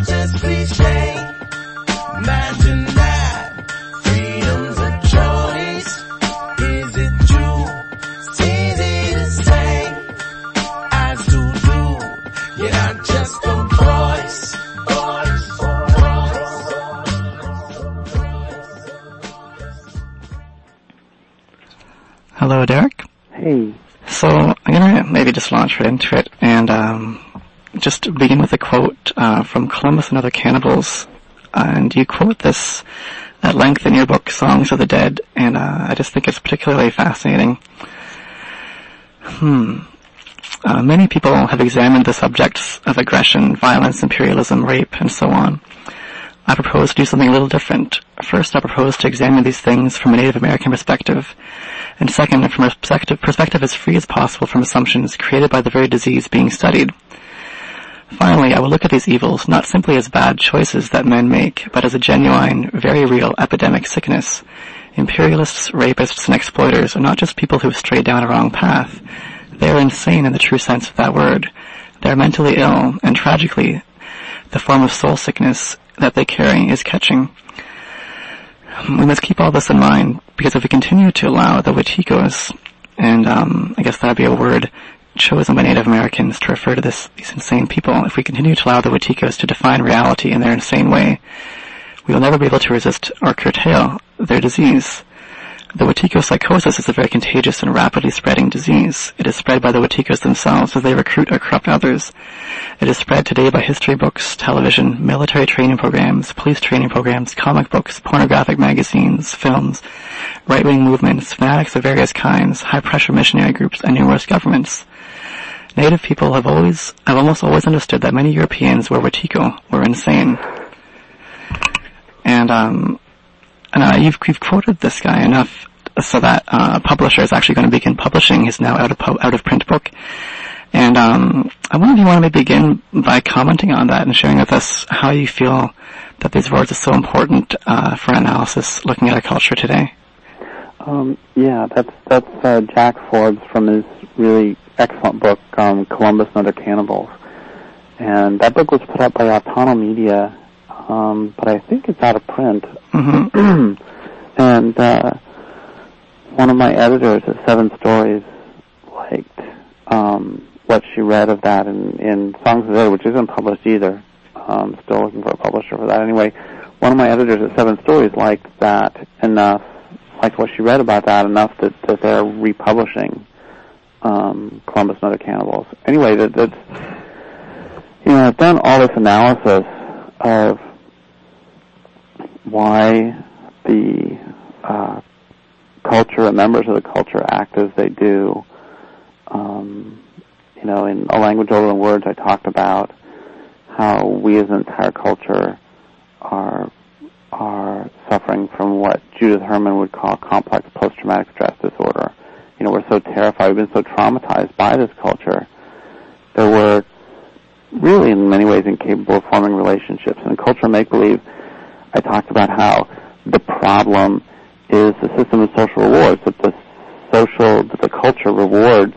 just please stay. Imagine that. Freedom's a choice. Is it true? It's easy to say. As to do. You're not just a voice. Hello, Derek. Hey. So I'm gonna maybe just launch right into it and just begin with a quote from Columbus and Other Cannibals. And you quote this at length in your book, Songs of the Dead, and I just think it's particularly fascinating. Many people have examined the subjects of aggression, violence, imperialism, rape, and so on. I propose to do something a little different. First, I propose to examine these things from a Native American perspective, and second, from a perspective as free as possible from assumptions created by the very disease being studied. Finally, I will look at these evils not simply as bad choices that men make, but as a genuine, very real epidemic sickness. Imperialists, rapists, and exploiters are not just people who have strayed down a wrong path. They are insane in the true sense of that word. They are mentally ill, and tragically, the form of soul sickness that they carry is catching. We must keep all this in mind, because if we continue to allow the Watikos, and I guess that would be a word chosen by Native Americans to refer to these insane people, if we continue to allow the Watikos to define reality in their insane way, we will never be able to resist or curtail their disease. The Wetiko psychosis is a very contagious and rapidly spreading disease. It is spread by the Wetikos themselves as they recruit or corrupt others. It is spread today by history books, television, military training programs, police training programs, comic books, pornographic magazines, films, right-wing movements, fanatics of various kinds, high-pressure missionary groups, and numerous governments. Native people have almost always understood that many Europeans were Wetiko, were insane. And you've quoted this guy enough so that a publisher is actually going to begin publishing his now out of print book. And I wonder if you want to maybe begin by commenting on that and sharing with us how you feel that these words are so important for analysis looking at our culture today. Yeah, that's Jack Forbes from his really excellent book, Columbus and Other Cannibals. And that book was put out by Autonom Media, but I think it's out of print. Mm-hmm. And one of my editors at Seven Stories liked what she read of that in Songs of the Dead, which isn't published either. Still looking for a publisher for that. Anyway, one of my editors at Seven Stories liked that enough, liked what she read about that enough that they're republishing Columbus and Other Cannibals. Anyway, I've done all this analysis of why the culture and members of the culture act as they do. In A Language Older Than Words, I talked about how we as an entire culture are suffering from what Judith Herman would call complex post-traumatic stress disorder. We're so terrified, we've been so traumatized by this culture that we're really in many ways incapable of forming relationships. In cultural make-believe, I talked about how the problem is the system of social rewards, that the culture rewards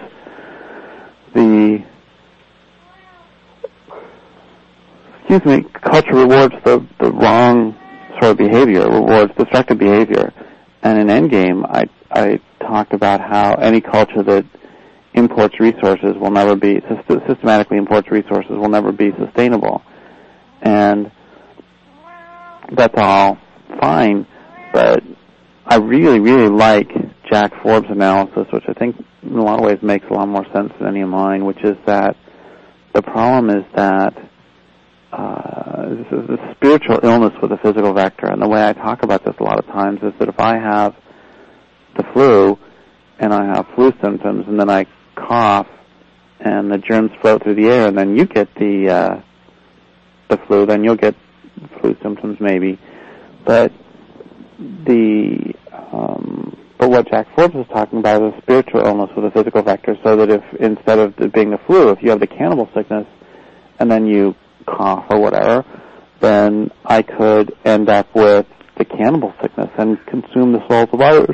culture rewards the wrong sort of behavior, rewards destructive behavior. And in Endgame, I talked about how any culture that imports resources will never be, systematically imports resources will never be sustainable. And that's all fine, but I really, really like Jack Forbes' analysis, which I think in a lot of ways makes a lot more sense than any of mine, which is that the problem is that this is a spiritual illness with a physical vector. And the way I talk about this a lot of times is that if I have the flu and I have flu symptoms and then I cough and the germs float through the air and then you get the flu, then you'll get flu symptoms maybe. But what Jack Forbes is talking about is a spiritual illness with a physical vector, so that if instead of it being the flu, if you have the cannibal sickness and then you cough or whatever, then I could end up with the cannibal sickness and consume the souls of others.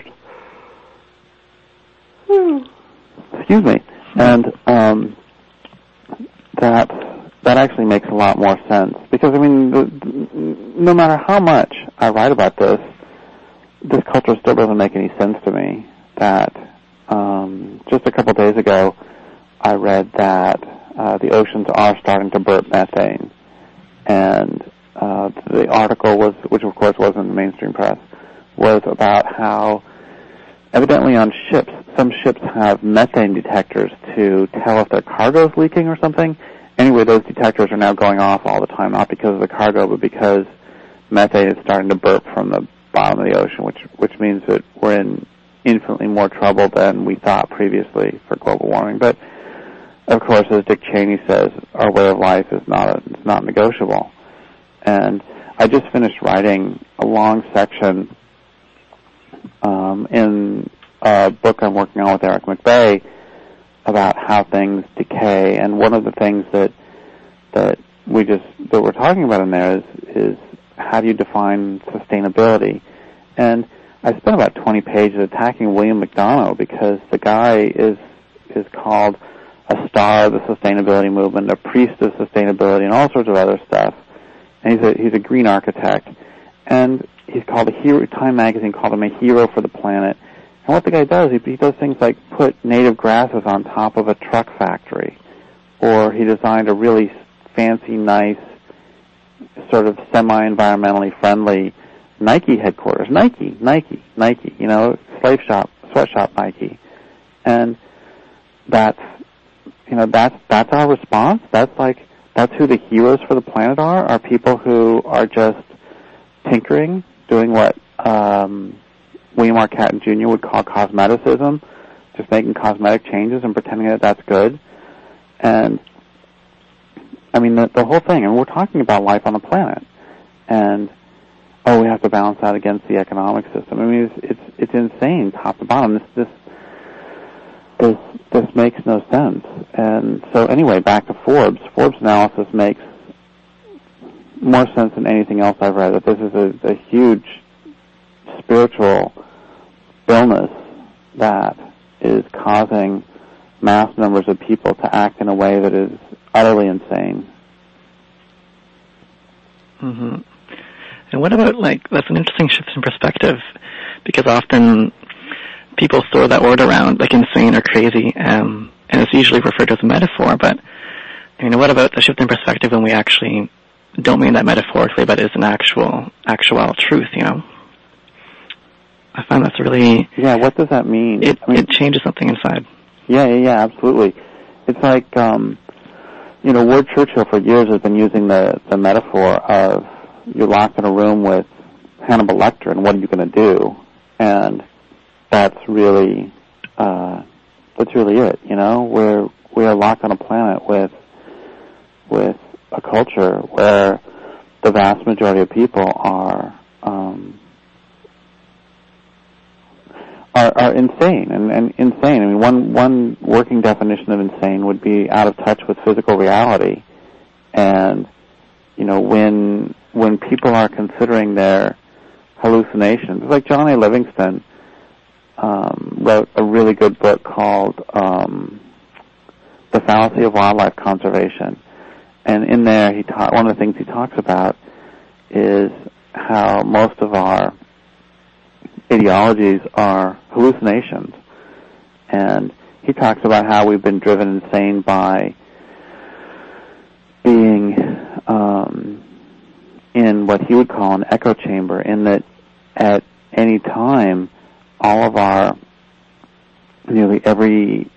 Excuse me. And that actually makes a lot more sense, because because, I mean, no matter how much I write about this culture still doesn't make any sense to me. That just a couple of days ago, I read that the oceans are starting to burp methane, and the article was, which of course wasn't in the mainstream press, was about how evidently on ships, some ships have methane detectors to tell if their cargo is leaking or something. Anyway, those detectors are now going off all the time, not because of the cargo, but because methane is starting to burp from the bottom of the ocean, which means that we're in infinitely more trouble than we thought previously for global warming. But of course, as Dick Cheney says, our way of life is not negotiable. And I just finished writing a long section in a book I'm working on with Eric McVeigh about how things decay. And one of the things that we're talking about in there is how do you define sustainability? And I spent about 20 pages attacking William McDonough because the guy is called a star of the sustainability movement, a priest of sustainability, and all sorts of other stuff. And he's a green architect, and he's called a hero. Time magazine called him a hero for the planet. And what the guy does, he does things like put native grasses on top of a truck factory, or he designed a really fancy, nice, sort of semi-environmentally friendly Nike headquarters. Nike, you know, slave shop, sweatshop Nike. And that's our response. That's who the heroes for the planet are people who are just tinkering, doing what William R. Catton Jr. would call cosmeticism, just making cosmetic changes and pretending that that's good. And, I mean, the whole thing, and we're talking about life on the planet. And, we have to balance that against the economic system. I mean, it's insane, top to bottom. This makes no sense. And so anyway, back to Forbes. Forbes' analysis makes more sense than anything else I've read, that this is a huge spiritual illness that is causing mass numbers of people to act in a way that is utterly insane. Mm-hmm. And what about, that's an interesting shift in perspective, because often people throw that word around, like insane or crazy, and it's usually referred to as a metaphor, but, what about the shift in perspective when we actually don't mean that metaphorically, but is an actual truth, I find that's really... Yeah, what does that mean? It changes something inside. Yeah, absolutely. It's like, Ward Churchill for years has been using the metaphor of you're locked in a room with Hannibal Lecter, and what are you going to do? And that's really it. We are locked on a planet with a culture where the vast majority of people are insane and insane. I mean, one working definition of insane would be out of touch with physical reality. And when people are considering their hallucinations, it's like John A. Livingston wrote a really good book called The Fallacy of Wildlife Conservation. And in there, one of the things he talks about is how most of our ideologies are hallucinations. And he talks about how we've been driven insane by being in what he would call an echo chamber, in that at any time, all of our nearly everything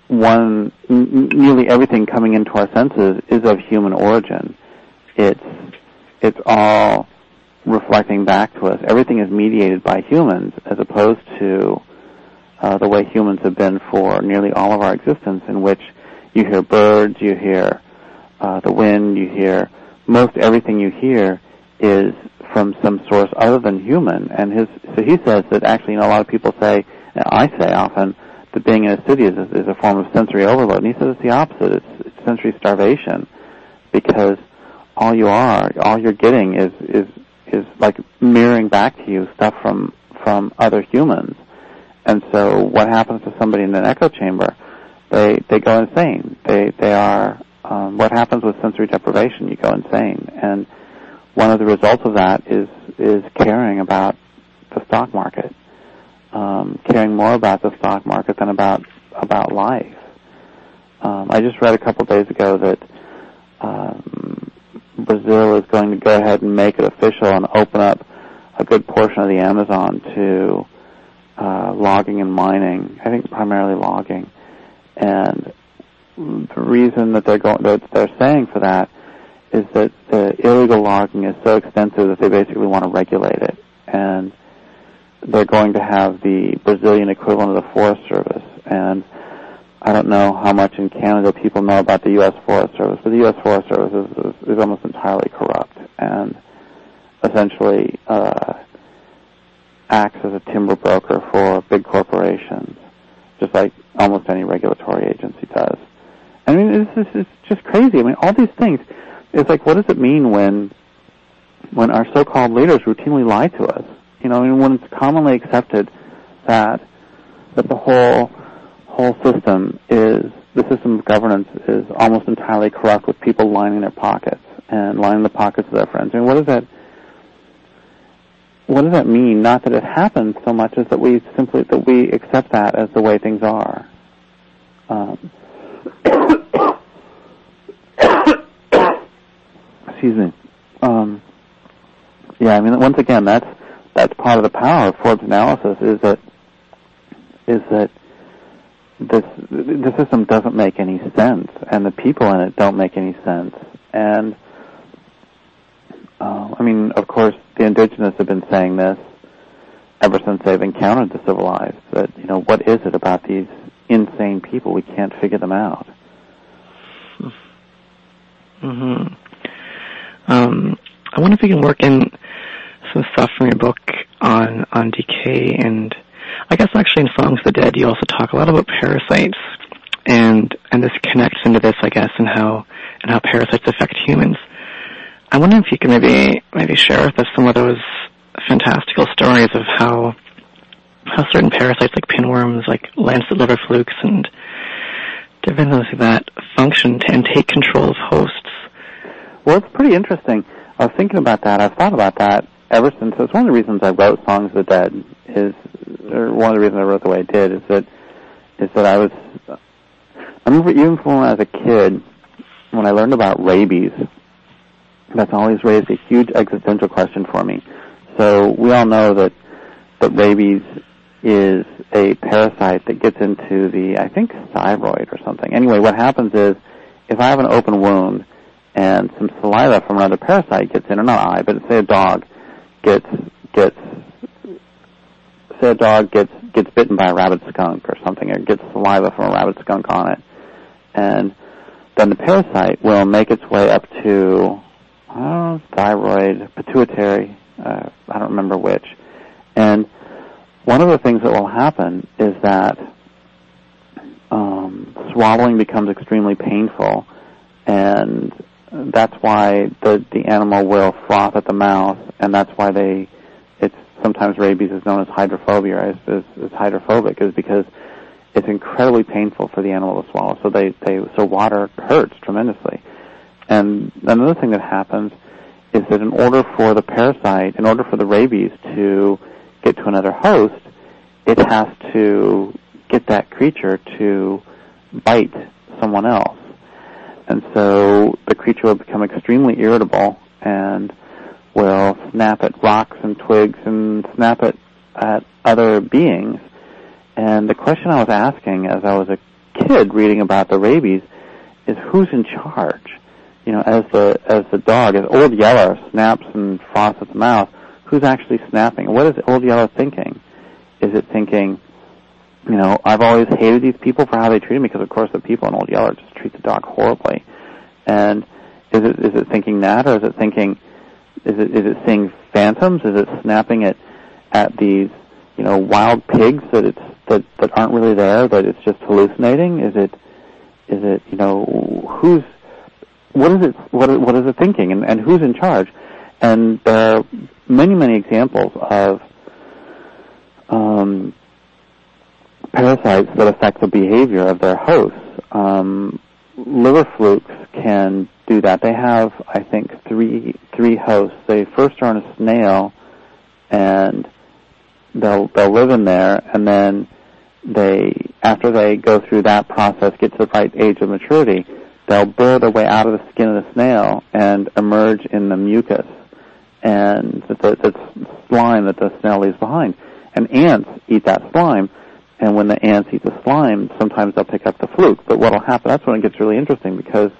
coming into our senses is of human origin. It's all reflecting back to us. Everything is mediated by humans, as opposed to the way humans have been for nearly all of our existence, in which you hear birds, you hear the wind, you hear most everything you hear is from some source other than human. And so he says that actually, a lot of people say, and I say often, that being in a city is a form of sensory overload. And he says it's the opposite. It's sensory starvation, because all you're getting is like mirroring back to you stuff from other humans. And so what happens to somebody in an echo chamber? They go insane. They are what happens with sensory deprivation? You go insane. And one of the results of that is caring about the stock market, caring more about the stock market than about life. I just read a couple days ago that Brazil is going to go ahead and make it official and open up a good portion of the Amazon to logging and mining. I think primarily logging, and the reason that they're saying for that is that the illegal logging is so extensive that they basically want to regulate it, and they're going to have the Brazilian equivalent of the Forest Service. And I don't know how much in Canada people know about the U.S. Forest Service, but the U.S. Forest Service is almost entirely corrupt and essentially acts as a timber broker for big corporations, just like almost any regulatory agency does. I mean, it's just crazy. I mean, all these things. It's like, what does it mean when our so-called leaders routinely lie to us? You know, I mean, when it's commonly accepted that the whole system of governance is almost entirely corrupt, with people lining their pockets and lining the pockets of their friends. I mean, what does that mean? Not that it happens so much as that we accept that as the way things are. Excuse me. Yeah, I mean, once again, that's part of the power of Forbes' analysis is that the system doesn't make any sense, and the people in it don't make any sense. And I mean, of course, the indigenous have been saying this ever since they've encountered the civilized. That, you know, what is it about these insane people? We can't figure them out. Mm-hmm. I wonder if you can work in some stuff from your book on decay, and I guess actually in Songs of the Dead you also talk a lot about parasites, and this connects into this, I guess, and how parasites affect humans. I wonder if you can maybe share with us some of those fantastical stories of how certain parasites like pinworms, like lancet liver flukes, and different things like that function and take control of hosts. Well, it's pretty interesting. I was thinking about that. I've thought about that ever since. It's one of the reasons I wrote Songs of the Dead. One of the reasons I wrote the way I did is that I remember even from when I was a kid, when I learned about rabies, that's always raised a huge existential question for me. So we all know that rabies is a parasite that gets into the, I think, thyroid or something. Anyway, what happens is, if I have an open wound and some saliva from another parasite gets in, or not I, but say a dog gets bitten by a rabid skunk or something, or gets saliva from a rabid skunk on it, and then the parasite will make its way up to, thyroid, pituitary, I don't remember which. And one of the things that will happen is that swallowing becomes extremely painful, and that's why the animal will froth at the mouth, and that's why sometimes rabies is known as hydrophobia, as hydrophobic, is because it's incredibly painful for the animal to swallow. So water hurts tremendously. And another thing that happens is that in order for the rabies to get to another host, it has to get that creature to bite someone else. And so the creature will become extremely irritable and will snap at rocks and twigs and snap at other beings. And the question I was asking as I was a kid reading about the rabies is, who's in charge? You know, as the dog, as Old Yeller snaps and froths at the mouth, who's actually snapping? What is Old Yeller thinking? Is it thinking, you know, I've always hated these people for how they treated me, because of course the people in Old Yeller just treat the dog horribly. And is it thinking that, or is it thinking, is it seeing phantoms? Is it snapping at these, you know, wild pigs that aren't really there, that it's just hallucinating? Is it you know, what is it thinking, and who's in charge? And there are many examples of parasites that affect the behavior of their hosts. Liver flukes can do that. They have, I think, three hosts. They first are in a snail, and they'll live in there, and then after they go through that process, get to the right age of maturity, they'll burrow their way out of the skin of the snail and emerge in the mucus and the slime that the snail leaves behind. And ants eat that slime, and when the ants eat the slime, sometimes they'll pick up the fluke. But what'll happen, that's when it gets really interesting, because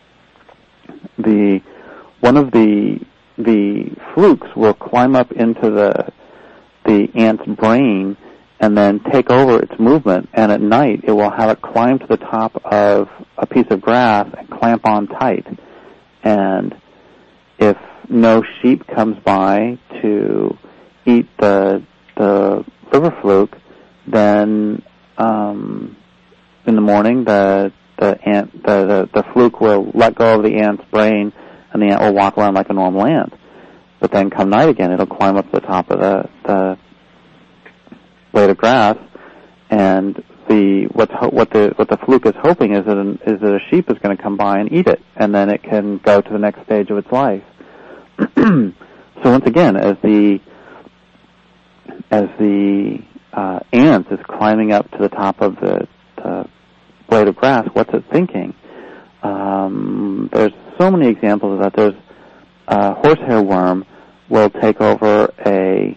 one of the flukes will climb up into the ant's brain and then take over its movement, and at night it will have it climb to the top of a piece of grass and clamp on tight. And if no sheep comes by to eat the liver fluke, then in the morning the fluke will let go of the ant's brain, and the ant will walk around like a normal ant. But then come night again, it'll climb up to the top of the blade of grass, and what the fluke is hoping is that a sheep is going to come by and eat it, and then it can go to the next stage of its life. So once again, as the ant is climbing up to the top of the blade of grass, what's it thinking? There's so many examples of that. There's a horsehair worm will take over a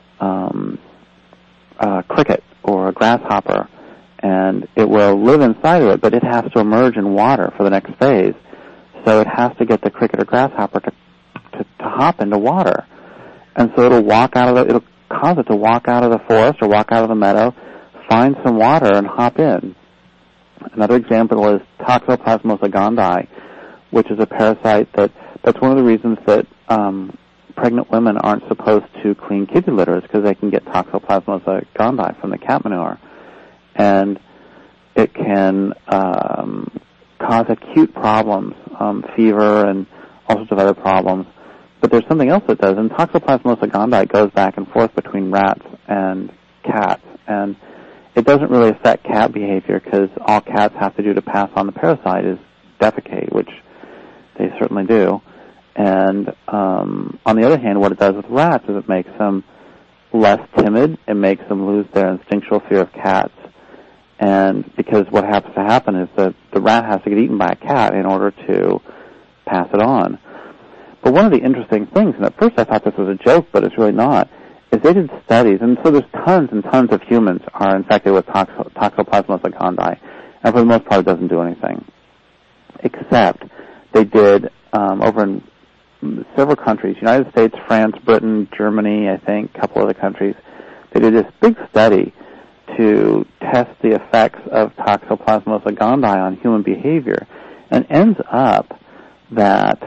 cricket or a grasshopper, and it will live inside of it, but it has to emerge in water for the next phase. So it has to get the cricket or grasshopper to hop into water. And so it'll cause it to walk out of the forest or walk out of the meadow, find some water, and hop in. Another example is Toxoplasmosa gondii, which is a parasite that's one of the reasons that pregnant women aren't supposed to clean kitty litters, because they can get Toxoplasmosa gondii from the cat manure. And it can cause acute problems, fever and all sorts of other problems. But there's something else it does, and Toxoplasmosa gondii goes back and forth between rats and cats, and it doesn't really affect cat behavior, because all cats have to do to pass on the parasite is defecate, which they certainly do. And on the other hand, what it does with rats is it makes them less timid. It makes them lose their instinctual fear of cats. And because what happens to happen is that the rat has to get eaten by a cat in order to pass it on. But one of the interesting things, and at first I thought this was a joke, but it's really not, is they did studies, and so there's tons and tons of humans are infected with Toxoplasmosa gondii, and for the most part it doesn't do anything. Except they did over in several countries, United States, France, Britain, Germany, I think, a couple other countries, they did this big study to test the effects of Toxoplasmosa gondii on human behavior, and ends up that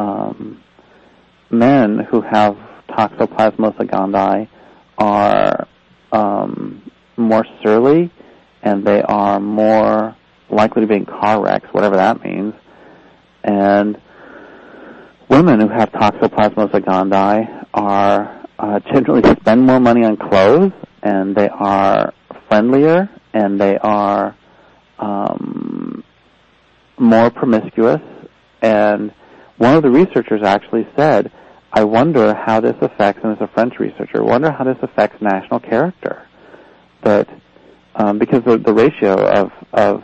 men who have Toxoplasmosa gondii are more surly, and they are more likely to be in car wrecks, whatever that means. And women who have Toxoplasmosa gondii are generally spend more money on clothes, and they are friendlier, and they are more promiscuous. And one of the researchers actually said, I wonder how this affects, and it's a French researcher, wonder how this affects national character. That because the ratio of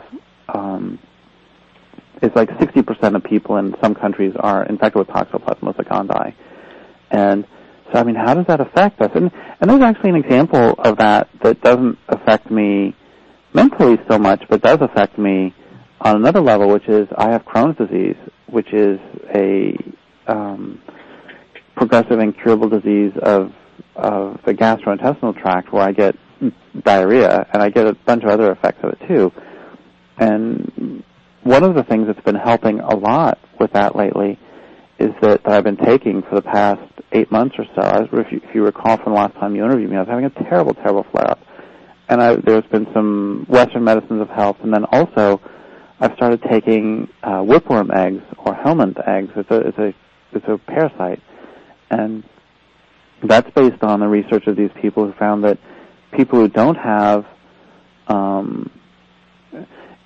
it's like 60% of people in some countries are infected with Toxoplasmosa gondii. And so, I mean, how does that affect us? And there's actually an example of that doesn't affect me mentally so much, but does affect me on another level, which is I have Crohn's disease, which is a progressive and curable disease of the gastrointestinal tract, where I get diarrhea, and I get a bunch of other effects of it too. And one of the things that's been helping a lot with that lately is that I've been taking for the past 8 months or so. If you recall from the last time you interviewed me, I was having a terrible, terrible flare-up. And there's been some Western medicines of health, and then also I've started taking whipworm eggs or helminth eggs. It's a parasite, and that's based on the research of these people who found that people who don't have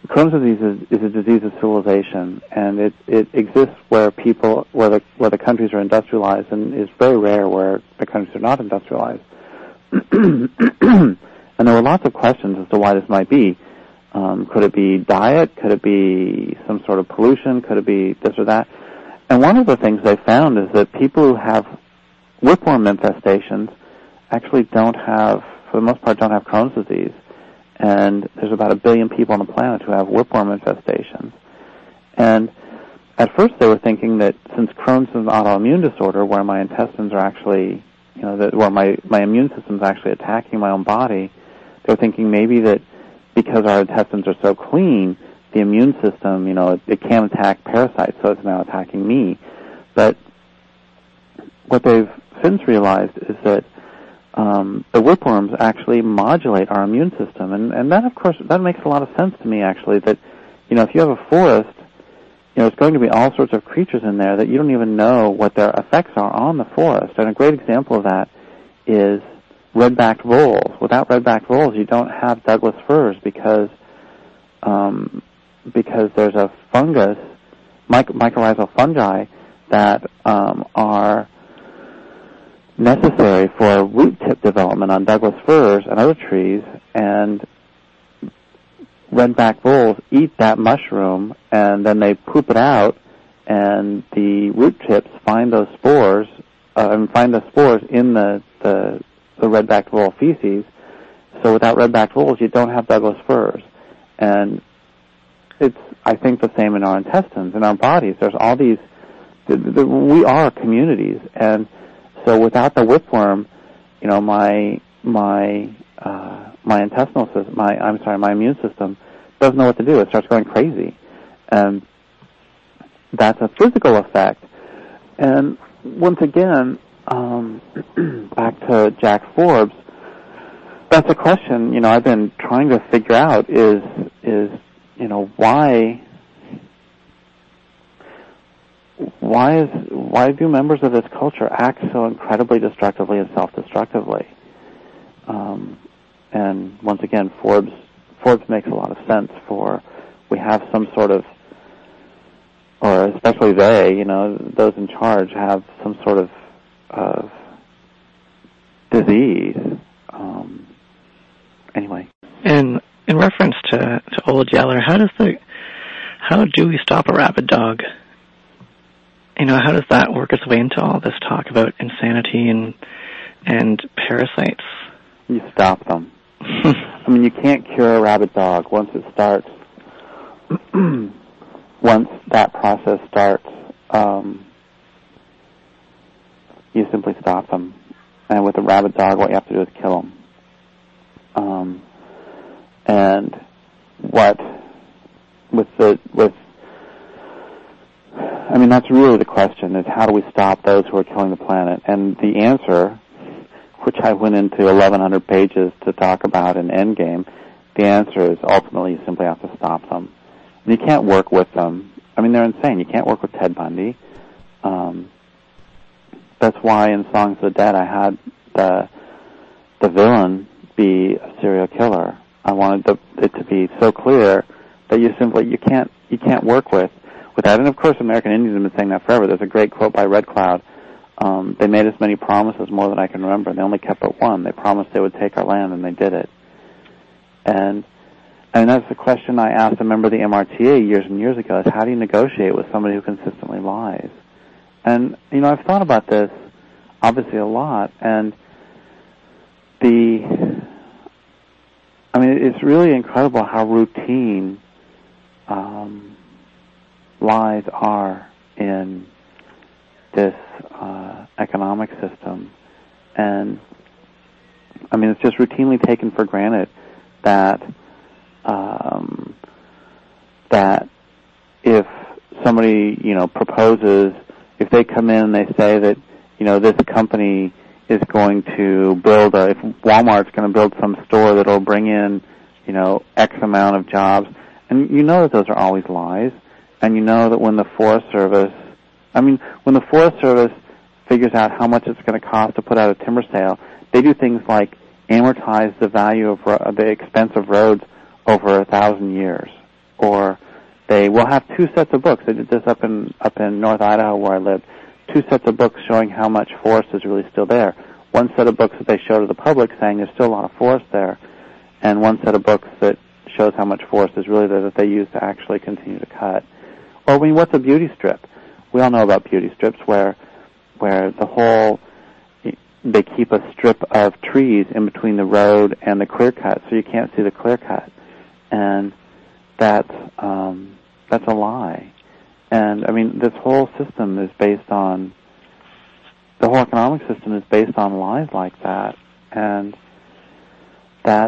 Crohn's disease is a disease of civilization, and it exists where the countries are industrialized, and is very rare where the countries are not industrialized. And there were lots of questions as to why this might be. Could it be diet? Could it be some sort of pollution? Could it be this or that? And one of the things they found is that people who have whipworm infestations actually for the most part, don't have Crohn's disease. And there's about 1 billion people on the planet who have whipworm infestations. And at first they were thinking that since Crohn's is an autoimmune disorder where my intestines are actually, where my immune system is actually attacking my own body, they were thinking maybe that because our intestines are so clean, the immune system, it can't attack parasites, so it's now attacking me. But what they've since realized is that the whipworms actually modulate our immune system. And that, of course, that makes a lot of sense to me, actually, that, if you have a forest, it's going to be all sorts of creatures in there that you don't even know what their effects are on the forest. And a great example of that is red-backed voles. Without red-backed voles, you don't have Douglas firs because there's a fungus, mycorrhizal fungi, that are necessary for root tip development on Douglas firs and other trees, and red-backed voles eat that mushroom, and then they poop it out, and the root tips find those spores, in the red-backed vole feces. So without red-backed voles, you don't have Douglas firs. And it's, I think, the same in our intestines, in our bodies. There's all these, we are communities, and so without the whipworm, my intestinal system, my immune system doesn't know what to do. It starts going crazy. And that's a physical effect. And once again, back to Jack Forbes, that's a question, I've been trying to figure out is why do members of this culture act so incredibly destructively and self-destructively? And once again, Forbes makes a lot of sense we have some sort of, or especially they, those in charge have some sort of disease. Anyway. In reference to Old Yeller, how do we stop a rabid dog? How does that work its way into all this talk about insanity and parasites? You stop them. You can't cure a rabid dog once it starts. Once that process starts, you simply stop them. And with a rabid dog, what you have to do is kill them. And that's really the question, is how do we stop those who are killing the planet? And the answer, which I went into 1,100 pages to talk about in Endgame, the answer is ultimately you simply have to stop them. And you can't work with them. They're insane. You can't work with Ted Bundy. That's why in Songs of the Dead I had the villain be a serial killer. I wanted it to be so clear that you can't work with that. And of course, American Indians have been saying that forever. There's a great quote by Red Cloud. They made us many promises, more than I can remember, and they only kept but one. They promised they would take our land, and they did it. And that's the question I asked a member of the MRTA years and years ago, is how do you negotiate with somebody who consistently lies? And, I've thought about this, obviously, a lot, and it's really incredible how routine lies are in this economic system. And, it's just routinely taken for granted that if somebody, proposes, if they come in and they say that, this company is going to if Walmart's going to build some store that'll bring in, X amount of jobs, and that those are always lies, and that when the Forest Service figures out how much it's going to cost to put out a timber sale, they do things like amortize the value of the expense of roads over 1,000 years. or they will have two sets of books. They did this up in North Idaho where I lived. Two sets of books showing how much forest is really still there. One set of books that they show to the public saying there's still a lot of forest there, and one set of books that shows how much forest is really there that they use to actually continue to cut. Or, I mean, what's a beauty strip? We all know about beauty strips where they keep a strip of trees in between the road and the clear cut so you can't see the clear cut. And that's a lie. And, I mean, this whole system is based on, the whole economic system is based on lies like that. And that's,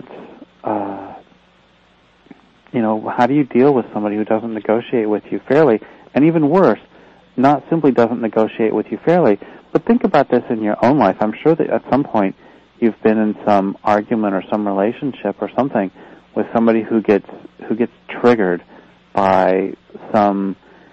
how do you deal with somebody who doesn't negotiate with you fairly? And even worse, not simply doesn't negotiate with you fairly, but think about this in your own life. I'm sure that at some point you've been in some argument or some relationship or something with somebody who gets triggered by some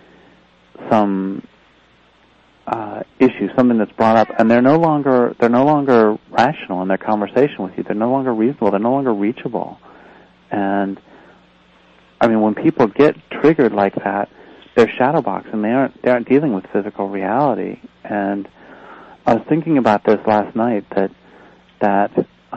issue, something that's brought up, and they're no longer rational in their conversation with you. They're no longer reasonable. They're no longer reachable. And I mean, when people get triggered like that, they're shadowboxed and they aren't dealing with physical reality. And I was thinking about this last night that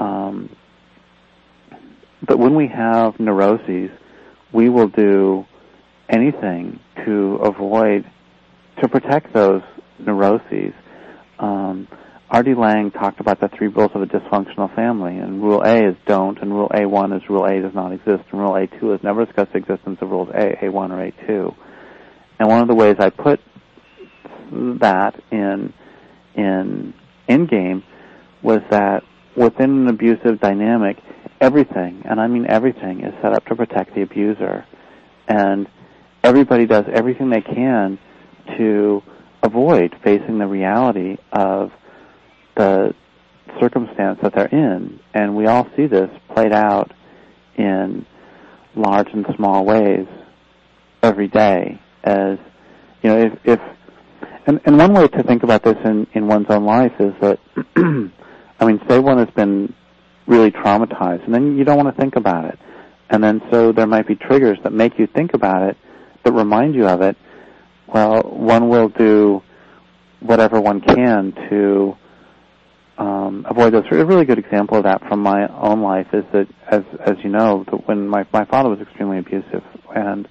when we have neuroses, we will do anything to protect those neuroses. R.D. Laing talked about the 3 rules of a dysfunctional family, and Rule A is don't, and Rule A1 is Rule A does not exist, and Rule A2 is never discuss the existence of Rules A, A1, or A2. And one of the ways I put that in Endgame was that within an abusive dynamic, everything, and I mean everything, is set up to protect the abuser. And everybody does everything they can to avoid facing the reality of the circumstance that they're in. And we all see this played out in large and small ways every day. As you know, and one way to think about this in one's own life is that, I mean, say one has been really traumatized, and then you don't want to think about it. And then so there might be triggers that make you think about it, that remind you of it. Well, one will do whatever one can to avoid those. A really good example of that from my own life is that, as you know, that when my father was extremely abusive, and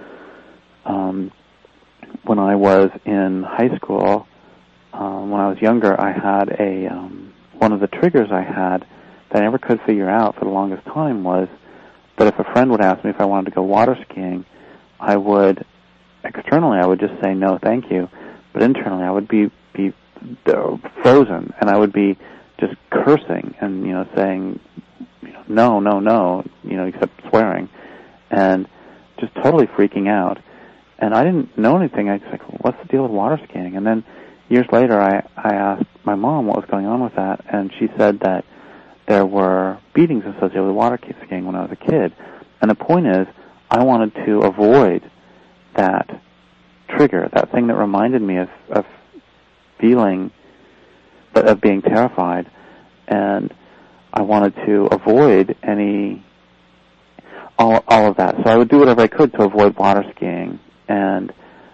when I was in high school, when I was younger, I had one of the triggers I had that I never could figure out for the longest time was that if a friend would ask me if I wanted to go water skiing, externally I would just say no, thank you, but internally I would be frozen, and I would be just cursing and saying no, except swearing, and just totally freaking out. And I didn't know anything. I was like, what's the deal with water skiing? And then years later, I asked my mom what was going on with that, and she said that there were beatings associated with water skiing when I was a kid. And the point is, I wanted to avoid that trigger, that thing that reminded me of feeling, of being terrified, and I wanted to avoid all of that. So I would do whatever I could to avoid water skiing. And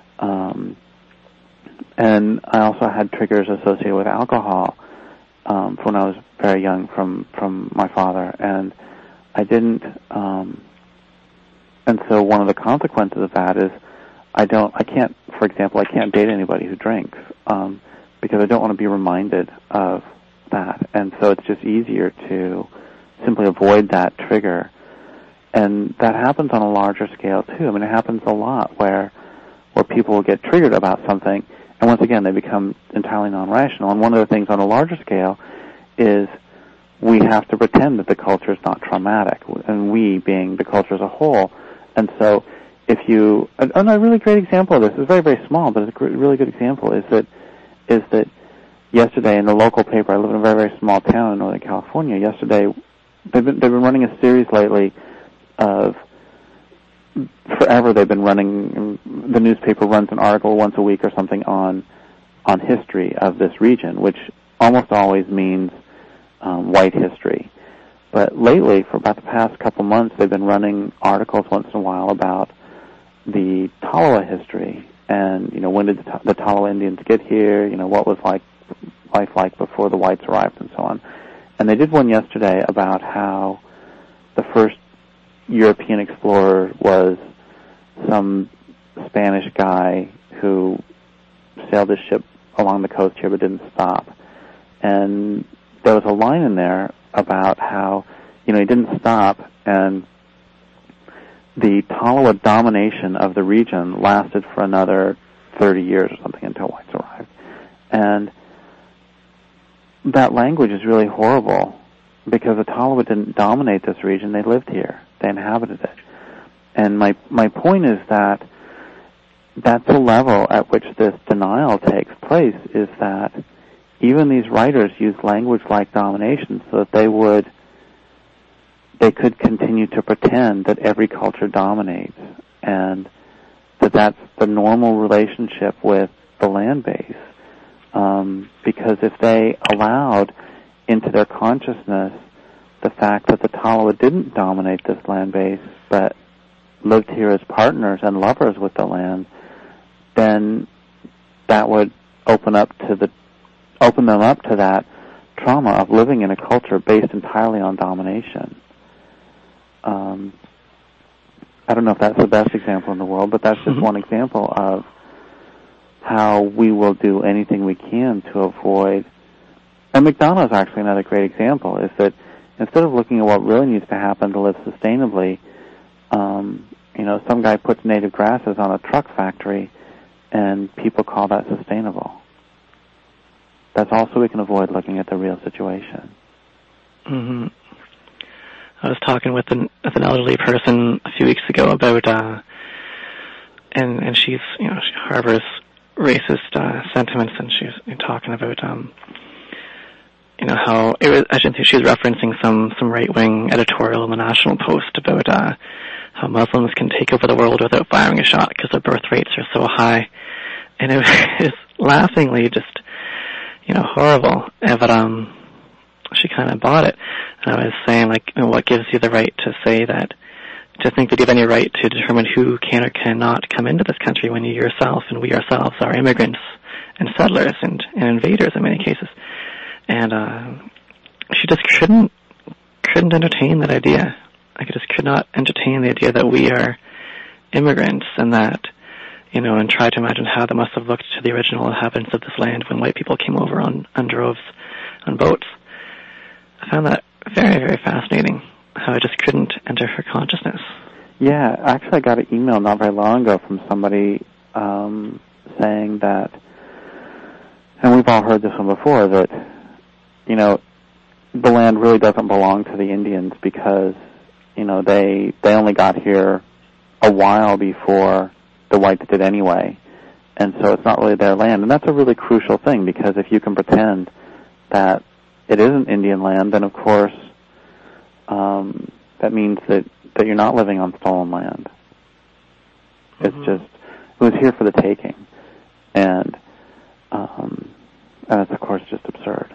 I also had triggers associated with alcohol when I was very young from my father, and I didn't. And so one of the consequences of that is I can't date anybody who drinks because I don't want to be reminded of that, and so it's just easier to simply avoid that trigger. And that happens on a larger scale too. I mean, it happens a lot where people will get triggered about something, and once again, they become entirely non-rational. And one of the things on a larger scale is we have to pretend that the culture is not traumatic, and we being the culture as a whole. And so if you, a really great example of this is very, very small, but it's a really good example, is that yesterday in the local paper, I live in a very, very small town in Northern California, yesterday, they've been running a series lately of, forever they've been running, the newspaper runs an article once a week or something on history of this region, which almost always means white history. But lately, for about the past couple months, they've been running articles once in a while about the Tolowa history, and when did the Tolowa Indians get here? What was life like before the whites arrived, and so on. And they did one yesterday about how the first European explorer was some Spanish guy who sailed his ship along the coast here but didn't stop. And there was a line in there about how, he didn't stop, and the Tolowa domination of the region lasted for another 30 years or something until whites arrived. And that language is really horrible because the Tolowa didn't dominate this region. They lived here. They inhabited it. And my point is that that's the level at which this denial takes place, is that even these writers use language like domination so that they could continue to pretend that every culture dominates, and that's the normal relationship with the land base. Because if they allowed into their consciousness the fact that the Tolowa didn't dominate this land base, but lived here as partners and lovers with the land, then that would open them up to that trauma of living in a culture based entirely on domination. I don't know if that's the best example in the world, but that's just one example of how we will do anything we can to avoid. And McDonough's actually another great example, is that instead of looking at what really needs to happen to live sustainably, some guy puts native grasses on a truck factory and people call that sustainable. That's also we can avoid looking at the real situation. Mm-hmm. I was talking with an elderly person a few weeks ago about, and she's, she harbors racist sentiments, and she's talking about, how it was. I think she was referencing some right-wing editorial in the National Post about how Muslims can take over the world without firing a shot because the birth rates are so high, and it was laughingly just, horrible. But she kind of bought it, and I was saying, what gives you the right to say that? To think that you have any right to determine who can or cannot come into this country when you yourself and we ourselves are immigrants and settlers and invaders in many cases. And she just couldn't entertain that idea. I just could not entertain the idea that we are immigrants, and that, and try to imagine how that must have looked to the original inhabitants of this land when white people came over on droves on boats. I found that very, very fascinating, how I just couldn't enter her consciousness. Yeah, actually I got an email not very long ago from somebody saying that, and we've all heard this one before, that, the land really doesn't belong to the Indians because, they only got here a while before the whites did anyway, and so it's not really their land. And that's a really crucial thing, because if you can pretend that it isn't Indian land, then of course that means that you're not living on stolen land. It's just, it was here for the taking. And it's of course just absurd.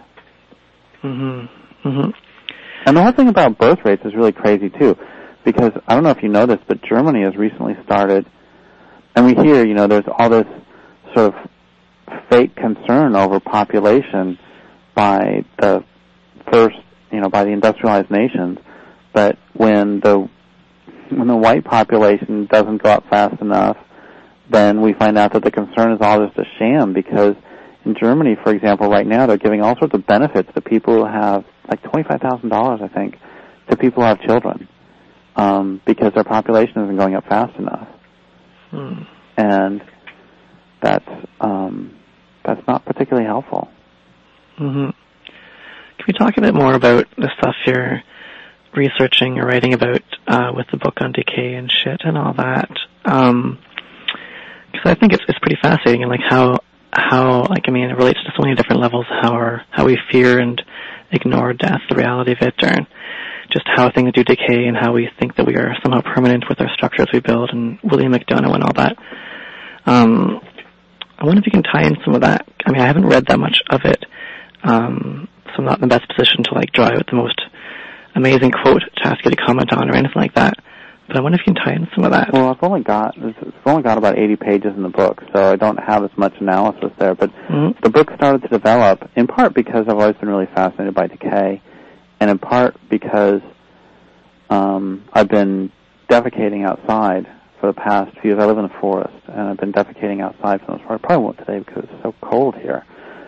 And the whole thing about birth rates is really crazy too, because I don't know if you know this, but Germany has recently started, and we hear, there's all this sort of fake concern over population by the first, by the industrialized nations, but when the white population doesn't go up fast enough, then we find out that the concern is all just a sham, because in Germany, for example, right now they're giving all sorts of benefits to people who have, like $25,000, I think, to people who have children, because their population isn't going up fast enough. And that's not particularly helpful. Can we talk a bit more about the stuff you're researching or writing about with the book on decay and shit and all that? Because I think it's pretty fascinating, and how it relates to so many different levels, how we fear and ignore death, the reality of it, or just how things do decay, and how we think that we are somehow permanent with our structures we build, and William McDonough and all that. I wonder if you can tie in some of that. I haven't read that much of it, so I'm not in the best position to draw out the most amazing quote to ask you to comment on or anything like that. But I wonder if you can tie in some of that. Well, it's only got about 80 pages in the book, so I don't have as much analysis there. But the book started to develop in part because I've always been really fascinated by decay, and in part because I've been defecating outside for the past few years. I live in a forest, and I've been defecating outside for the most part. I probably won't today because it's so cold here.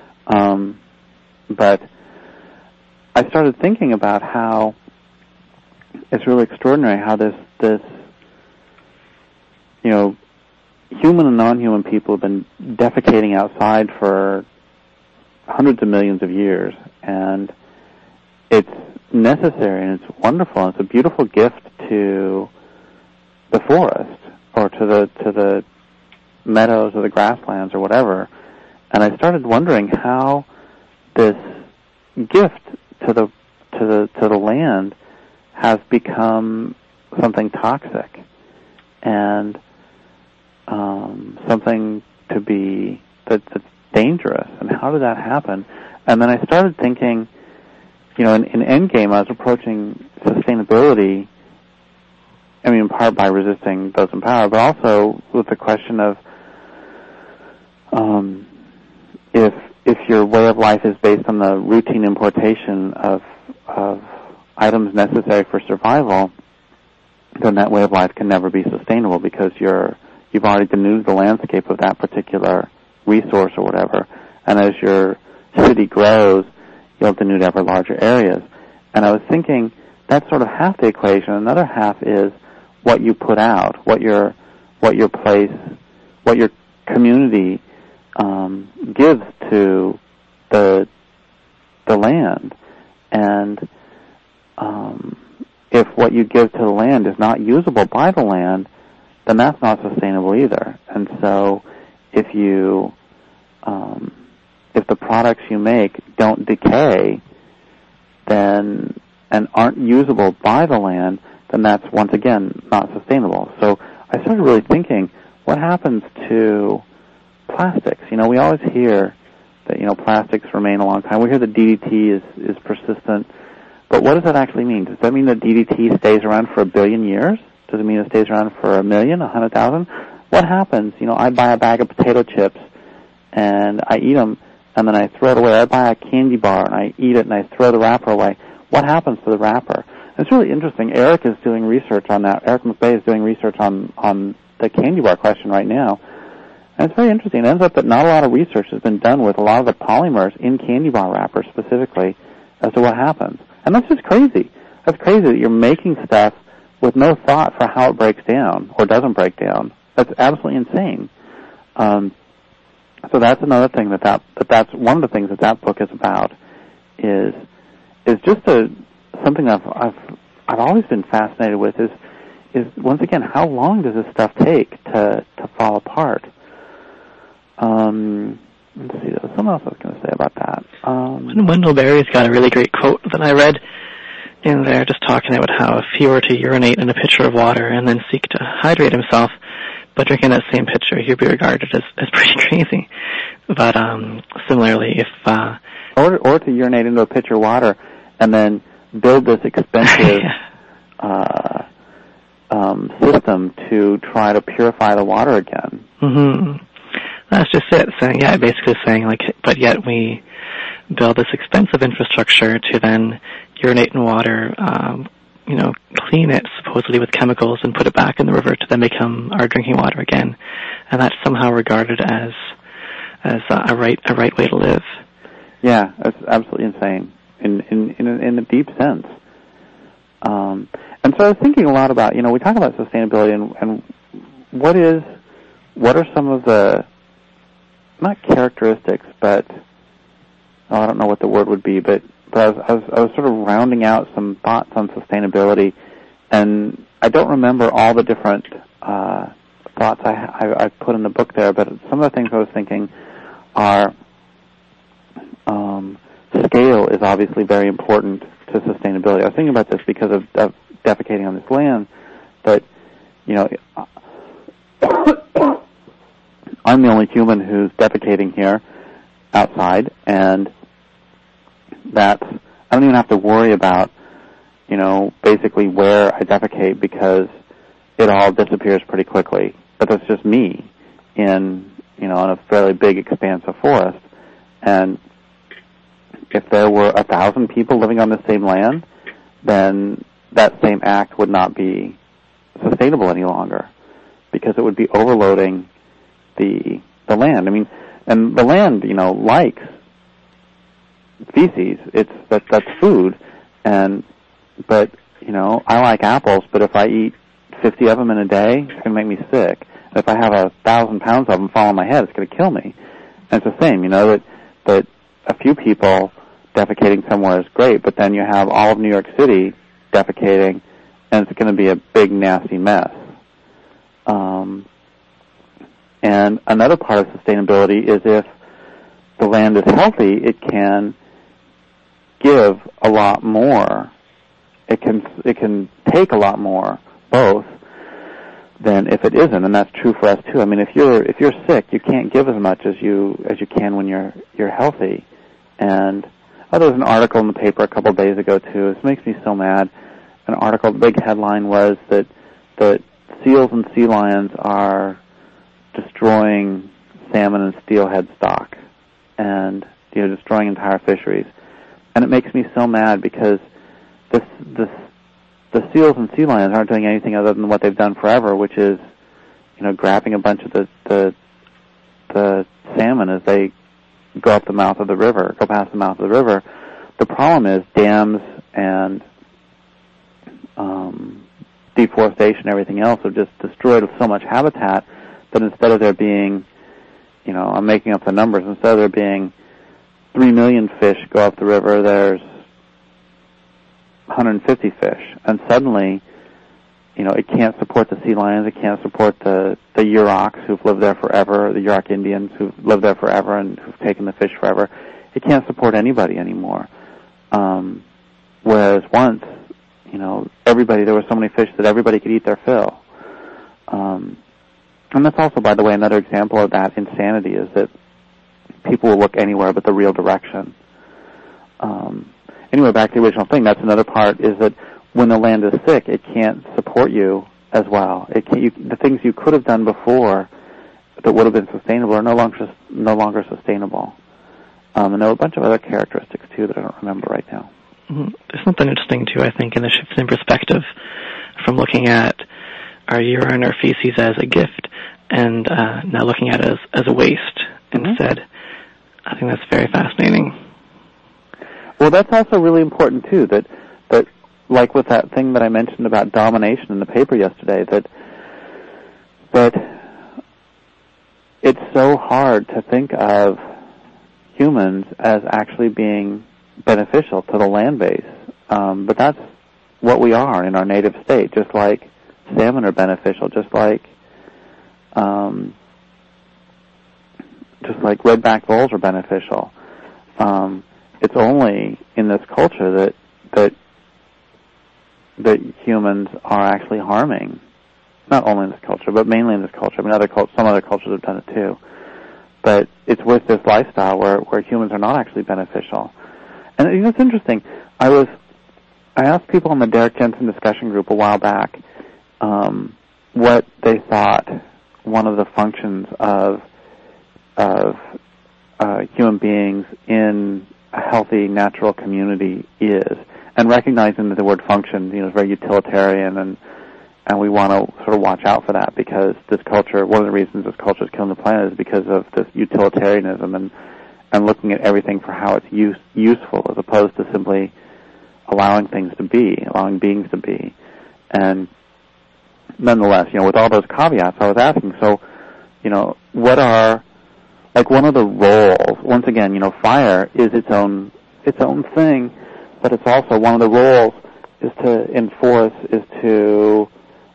But I started thinking about how it's really extraordinary how this human and non-human people have been defecating outside for hundreds of millions of years, and it's necessary and it's wonderful and it's a beautiful gift to the forest or to the meadows or the grasslands or whatever. And I started wondering how this gift to the land has become something toxic and something to be that's dangerous. And how did that happen? And then I started thinking, in Endgame, I was approaching sustainability. I mean, in part by resisting those in power, but also with the question of if your way of life is based on the routine importation of items necessary for survival, then that way of life can never be sustainable because you've already denuded the landscape of that particular resource or whatever. And as your city grows, you'll denude ever larger areas. And I was thinking that's sort of half the equation. Another half is what you put out, what your place, what your community gives to the land. And if what you give to the land is not usable by the land, then that's not sustainable either. And so if the products you make don't decay and aren't usable by the land, then that's once again not sustainable. So I started really thinking, what happens to plastics? We always hear that plastics remain a long time. We hear that DDT is persistent, but what does that actually mean? Does that mean that DDT stays around for 1 billion years? Does it mean it stays around for 1 million, 100,000? What happens? I buy a bag of potato chips and I eat them and then I throw it away. I buy a candy bar and I eat it and I throw the wrapper away. What happens to the wrapper? It's really interesting. Eric is doing research on that. Eric McVeigh is doing research on the candy bar question right now. And it's very interesting. It ends up that not a lot of research has been done with a lot of the polymers in candy bar wrappers specifically as to what happens. And that's just crazy. That's crazy that you're making stuff with no thought for how it breaks down or doesn't break down. That's absolutely insane. So that's another thing that's one of the things that book is about is just something I've always been fascinated with is once again, how long does this stuff take to fall apart? Let's see, there was something else I was going to say about that. Wendell Berry's got a really great quote that I read in there, just talking about how if he were to urinate in a pitcher of water and then seek to hydrate himself by drinking that same pitcher, he'd be regarded as pretty crazy. But similarly, if or to urinate into a pitcher of water and then build this expensive system to try to purify the water again. Mm-hmm. That's just it. Basically saying but yet we build this expensive infrastructure to then urinate in water, clean it supposedly with chemicals and put it back in the river to then become our drinking water again, and that's somehow regarded as a right way to live. Yeah, that's absolutely insane in a deep sense. And so I was thinking a lot about, we talk about sustainability and what are some of the, not characteristics, but I don't know what the word would be, but I was sort of rounding out some thoughts on sustainability, and I don't remember all the different thoughts I put in the book there, but some of the things I was thinking are scale is obviously very important to sustainability. I was thinking about this because of defecating on this land, but I'm the only human who's defecating here outside, and I don't even have to worry about basically where I defecate because it all disappears pretty quickly. But that's just me in a fairly big expanse of forest. And if there were 1,000 people living on the same land, then that same act would not be sustainable any longer because it would be overloading the land. And the land, likes feces. That's food. But I like apples, but if I eat 50 of them in a day, it's going to make me sick. And if I have 1,000 pounds of them fall on my head, it's going to kill me. And it's the same, that a few people defecating somewhere is great, but then you have all of New York City defecating, and it's going to be a big, nasty mess. And another part of sustainability is if the land is healthy, it can give a lot more. It can take a lot more, both, than if it isn't, and that's true for us too. If you're sick, you can't give as much as you can when you're healthy. And there was an article in the paper a couple of days ago too. This makes me so mad. An article, the big headline was that seals and sea lions are destroying salmon and steelhead stock, and destroying entire fisheries. And it makes me so mad because the seals and sea lions aren't doing anything other than what they've done forever, which is, grabbing a bunch of the salmon as they go past the mouth of the river. The problem is dams and deforestation and everything else have just destroyed so much habitat that instead of there being, I'm making up the numbers, instead of there being 3 million fish go up the river, there's 150 fish. And suddenly, it can't support the sea lions, it can't support the Yuroks who've lived there forever, the Yurok Indians who've lived there forever and who've taken the fish forever. It can't support anybody anymore. Whereas once, there were so many fish that everybody could eat their fill. And that's also, by the way, another example of that insanity is that people will look anywhere but the real direction. Anyway, back to the original thing, that's another part, is that when the land is sick, it can't support you as well. The things you could have done before that would have been sustainable are no longer sustainable. And there are a bunch of other characteristics, too, that I don't remember right now. Mm-hmm. There's something interesting, too, I think, in the shift in perspective from looking at our urine or feces as a gift and now looking at it as a waste instead. I think that's very fascinating. Well, that's also really important, too, that like with that thing that I mentioned about domination in the paper yesterday, that it's so hard to think of humans as actually being beneficial to the land base. But that's what we are in our native state, just like salmon are beneficial, just like red-backed voles are beneficial. It's only in this culture that humans are actually harming. Not only in this culture, but mainly in this culture. Some other cultures have done it too. But it's with this lifestyle where humans are not actually beneficial. And it's interesting. I asked people in the Derek Jensen discussion group a while back what they thought one of the functions of human beings in a healthy, natural community is, and recognizing that the word function, is very utilitarian, and we want to sort of watch out for that because this culture, one of the reasons this culture is killing the planet is because of this utilitarianism and looking at everything for how it's useful as opposed to simply allowing beings to be. And nonetheless, with all those caveats, I was asking, so, what are, like one of the roles, once again, fire is its own thing, but it's also one of the roles is to enforce, is to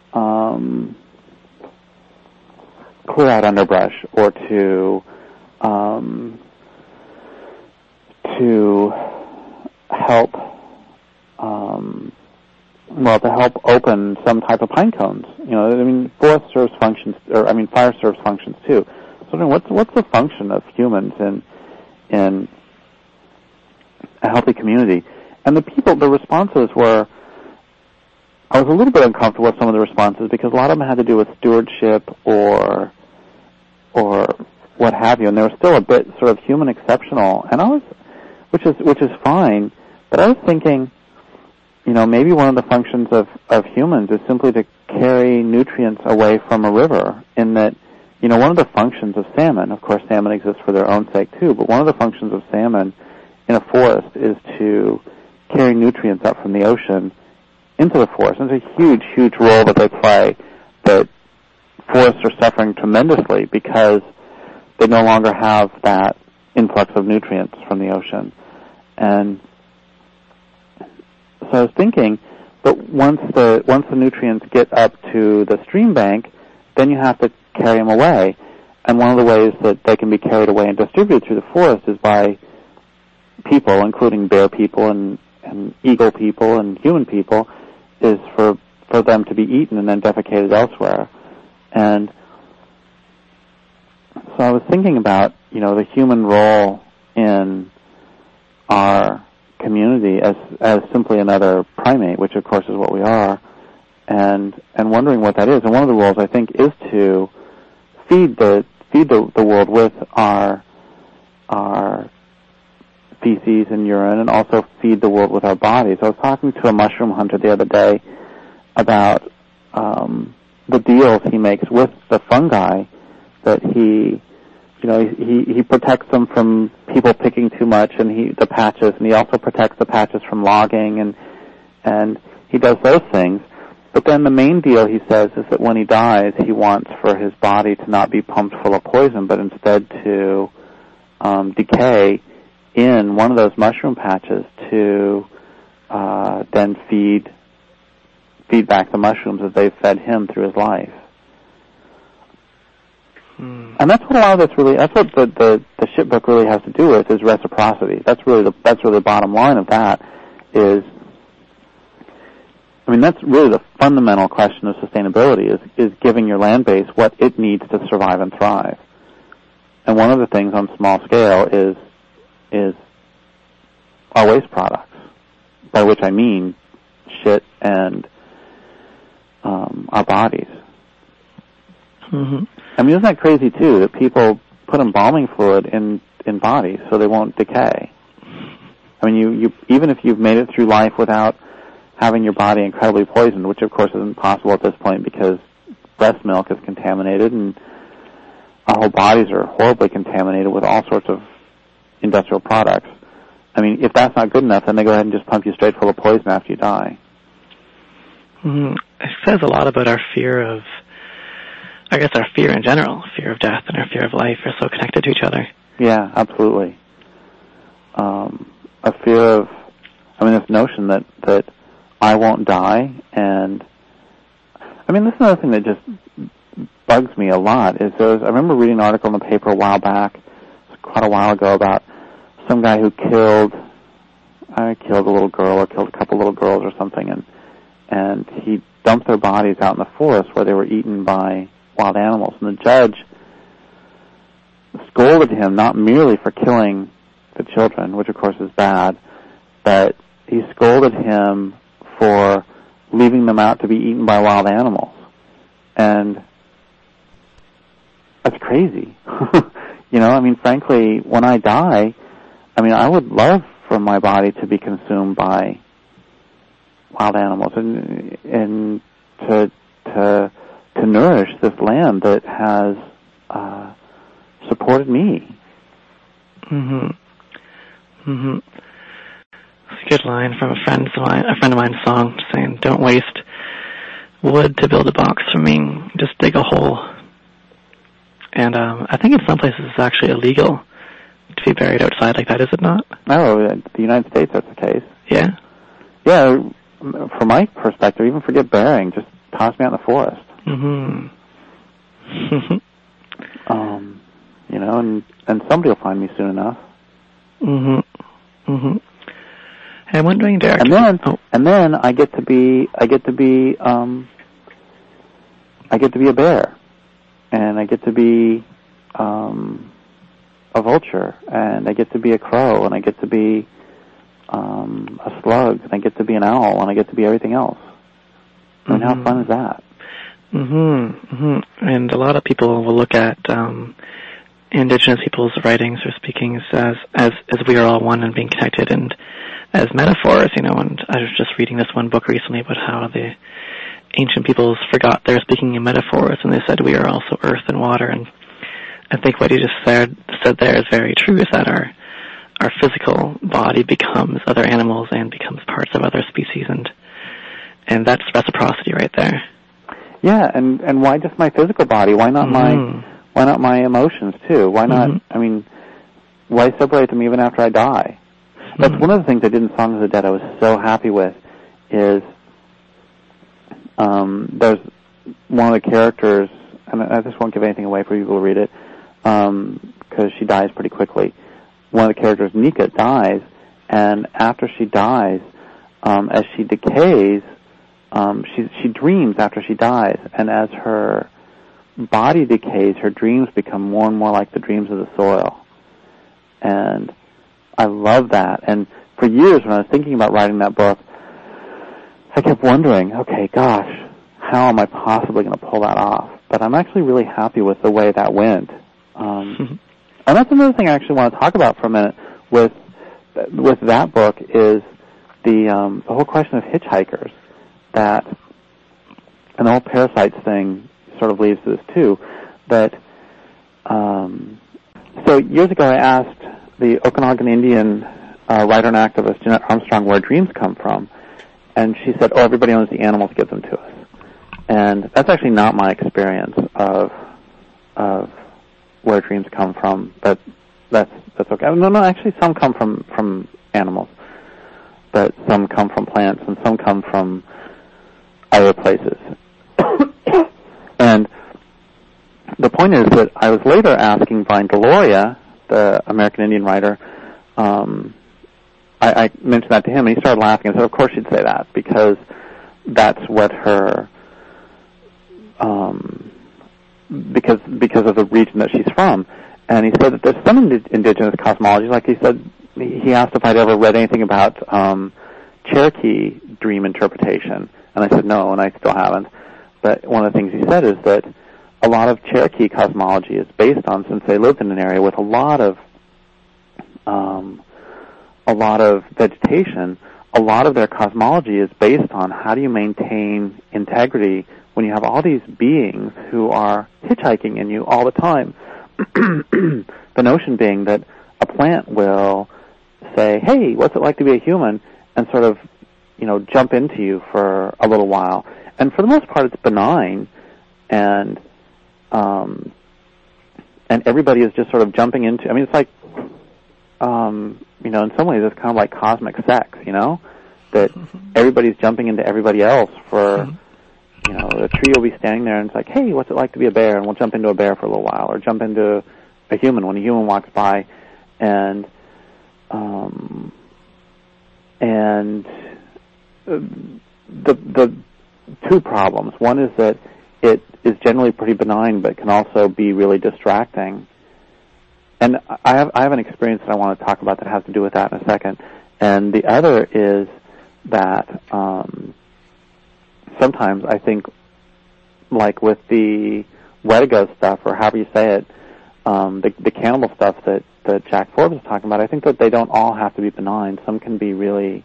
clear out underbrush or to help to help open some type of pine cones. Fire serves functions too. So what's the function of humans in a healthy community? And the responses were, I was a little bit uncomfortable with some of the responses because a lot of them had to do with stewardship or what have you, and they were still a bit sort of human exceptional, and which is fine, but I was thinking, maybe one of the functions of humans is simply to carry nutrients away from a river, in that, one of the functions of salmon, of course salmon exists for their own sake too, but one of the functions of salmon in a forest is to carry nutrients up from the ocean into the forest. And it's a huge, huge role that they play, that forests are suffering tremendously because they no longer have that influx of nutrients from the ocean. And so I was thinking, but once the nutrients get up to the stream bank, then you have to carry them away. And one of the ways that they can be carried away and distributed through the forest is by people, including bear people and eagle people and human people, is for them to be eaten and then defecated elsewhere. And so I was thinking about, the human role in our community as simply another primate, which of course is what we are, and wondering what that is. And one of the roles, I think, is to feed the world with our feces and urine, and also feed the world with our bodies. I was talking to a mushroom hunter the other day about the deals he makes with the fungi, that he protects them from people picking too much, and the patches, and he also protects the patches from logging, and he does those things. But then the main deal, he says, is that when he dies, he wants for his body to not be pumped full of poison, but instead to decay in one of those mushroom patches to then feed back the mushrooms as they've fed him through his life. And that's what a lot of this really, that's what the ship book really has to do with, is reciprocity. That's really the bottom line of that is, that's really the fundamental question of sustainability, is giving your land base what it needs to survive and thrive. And one of the things on small scale is our waste products, by which I mean shit and our bodies. Mm-hmm. Isn't that crazy too, that people put embalming fluid in bodies so they won't decay? You even if you've made it through life without having your body incredibly poisoned, which of course isn't possible at this point because breast milk is contaminated and our whole bodies are horribly contaminated with all sorts of industrial products. If that's not good enough, then they go ahead and just pump you straight full of poison after you die. Mm-hmm. It says a lot about our fear of, our fear in general, fear of death and our fear of life are so connected to each other. Yeah, absolutely. A fear of, this notion that I won't die, and this is another thing that just bugs me a lot, is I remember reading an article in the paper a while back, quite a while ago, about some guy who killed a little girl or killed a couple little girls or something, and he dumped their bodies out in the forest where they were eaten by wild animals. And the judge scolded him not merely for killing the children, which of course is bad, but he scolded him for leaving them out to be eaten by wild animals. And that's crazy. Frankly, when I die, I would love for my body to be consumed by wild animals and to nourish this land that has supported me. Mm-hmm. Mm-hmm. It's a good line from a friend of mine's song saying, "Don't waste wood to build a box for me. Just dig a hole." And I think in some places it's actually illegal to be buried outside like that, is it not? Oh, the United States, that's the case. Yeah? Yeah, from my perspective, even forget burying, just toss me out in the forest. Mm-hmm. And somebody will find me soon enough. Mm-hmm. Mm-hmm. I'm wondering, Derek. And then I get to be a bear, and I get to be a vulture, and I get to be a crow, and I get to be a slug, and I get to be an owl, and I get to be everything else. I mean, how fun is that? And a lot of people will look at indigenous people's writings or speakings as we are all one and being connected, and as metaphors, you know. And I was just reading this one book recently about how the ancient peoples forgot they were speaking in metaphors, and they said we are also earth and water. And I think what you just said there is very true, is that our physical body becomes other animals and becomes parts of other species, and that's reciprocity right there. Yeah, and why just my physical body? Why not my emotions too? Why not? I mean, why separate them even after I die? That's one of the things I did in Song of the Dead I was so happy with, is there's one of the characters, and I just won't give anything away for people to read it, because she dies pretty quickly. One of the characters, Nika, dies, and after she dies, as she decays, she dreams after she dies, and as her body decays, her dreams become more and more like the dreams of the soil. And I love that. And for years, when I was thinking about writing that book, I kept wondering, okay, gosh, how am I possibly going to pull that off? But I'm actually really happy with the way that went. And that's another thing I actually want to talk about for a minute with that book, is the whole question of hitchhikers. That, and the whole parasites thing sort of leads to this too, that, so years ago I asked the Okanagan Indian writer and activist Jeanette Armstrong where dreams come from, and she said, everybody owns the animals give them to us. And that's actually not my experience of where dreams come from, but that's okay. No, actually some come from animals, but some come from plants, and some come from other places. And the point is that I was later asking Vine Deloria, the American Indian writer, I mentioned that to him, and he started laughing and said, of course she'd say that, because that's what her, because of the region that she's from. And he said that there's some indigenous cosmology, like he said, he asked if I'd ever read anything about Cherokee dream interpretation. And I said no, and I still haven't. But one of the things he said is that a lot of Cherokee cosmology is based on, since they lived in an area with a lot of vegetation, a lot of their cosmology is based on how do you maintain integrity when you have all these beings who are hitchhiking in you all the time. The notion being that a plant will say, hey, what's it like to be a human? And sort of, jump into you for a little while. And for the most part, it's benign, and everybody is just sort of jumping into, it's like, in some ways it's kind of like cosmic sex, that everybody's jumping into everybody else for, a tree will be standing there and it's like, hey, what's it like to be a bear? And we'll jump into a bear for a little while, or jump into a human when a human walks by, and the two problems. One is that it is generally pretty benign, but can also be really distracting. And I have an experience that I want to talk about that has to do with that in a second. And the other is that sometimes I think, like with the Wedigo stuff, or however you say it, the cannibal stuff that Jack Forbes is talking about, I think that they don't all have to be benign. Some can be really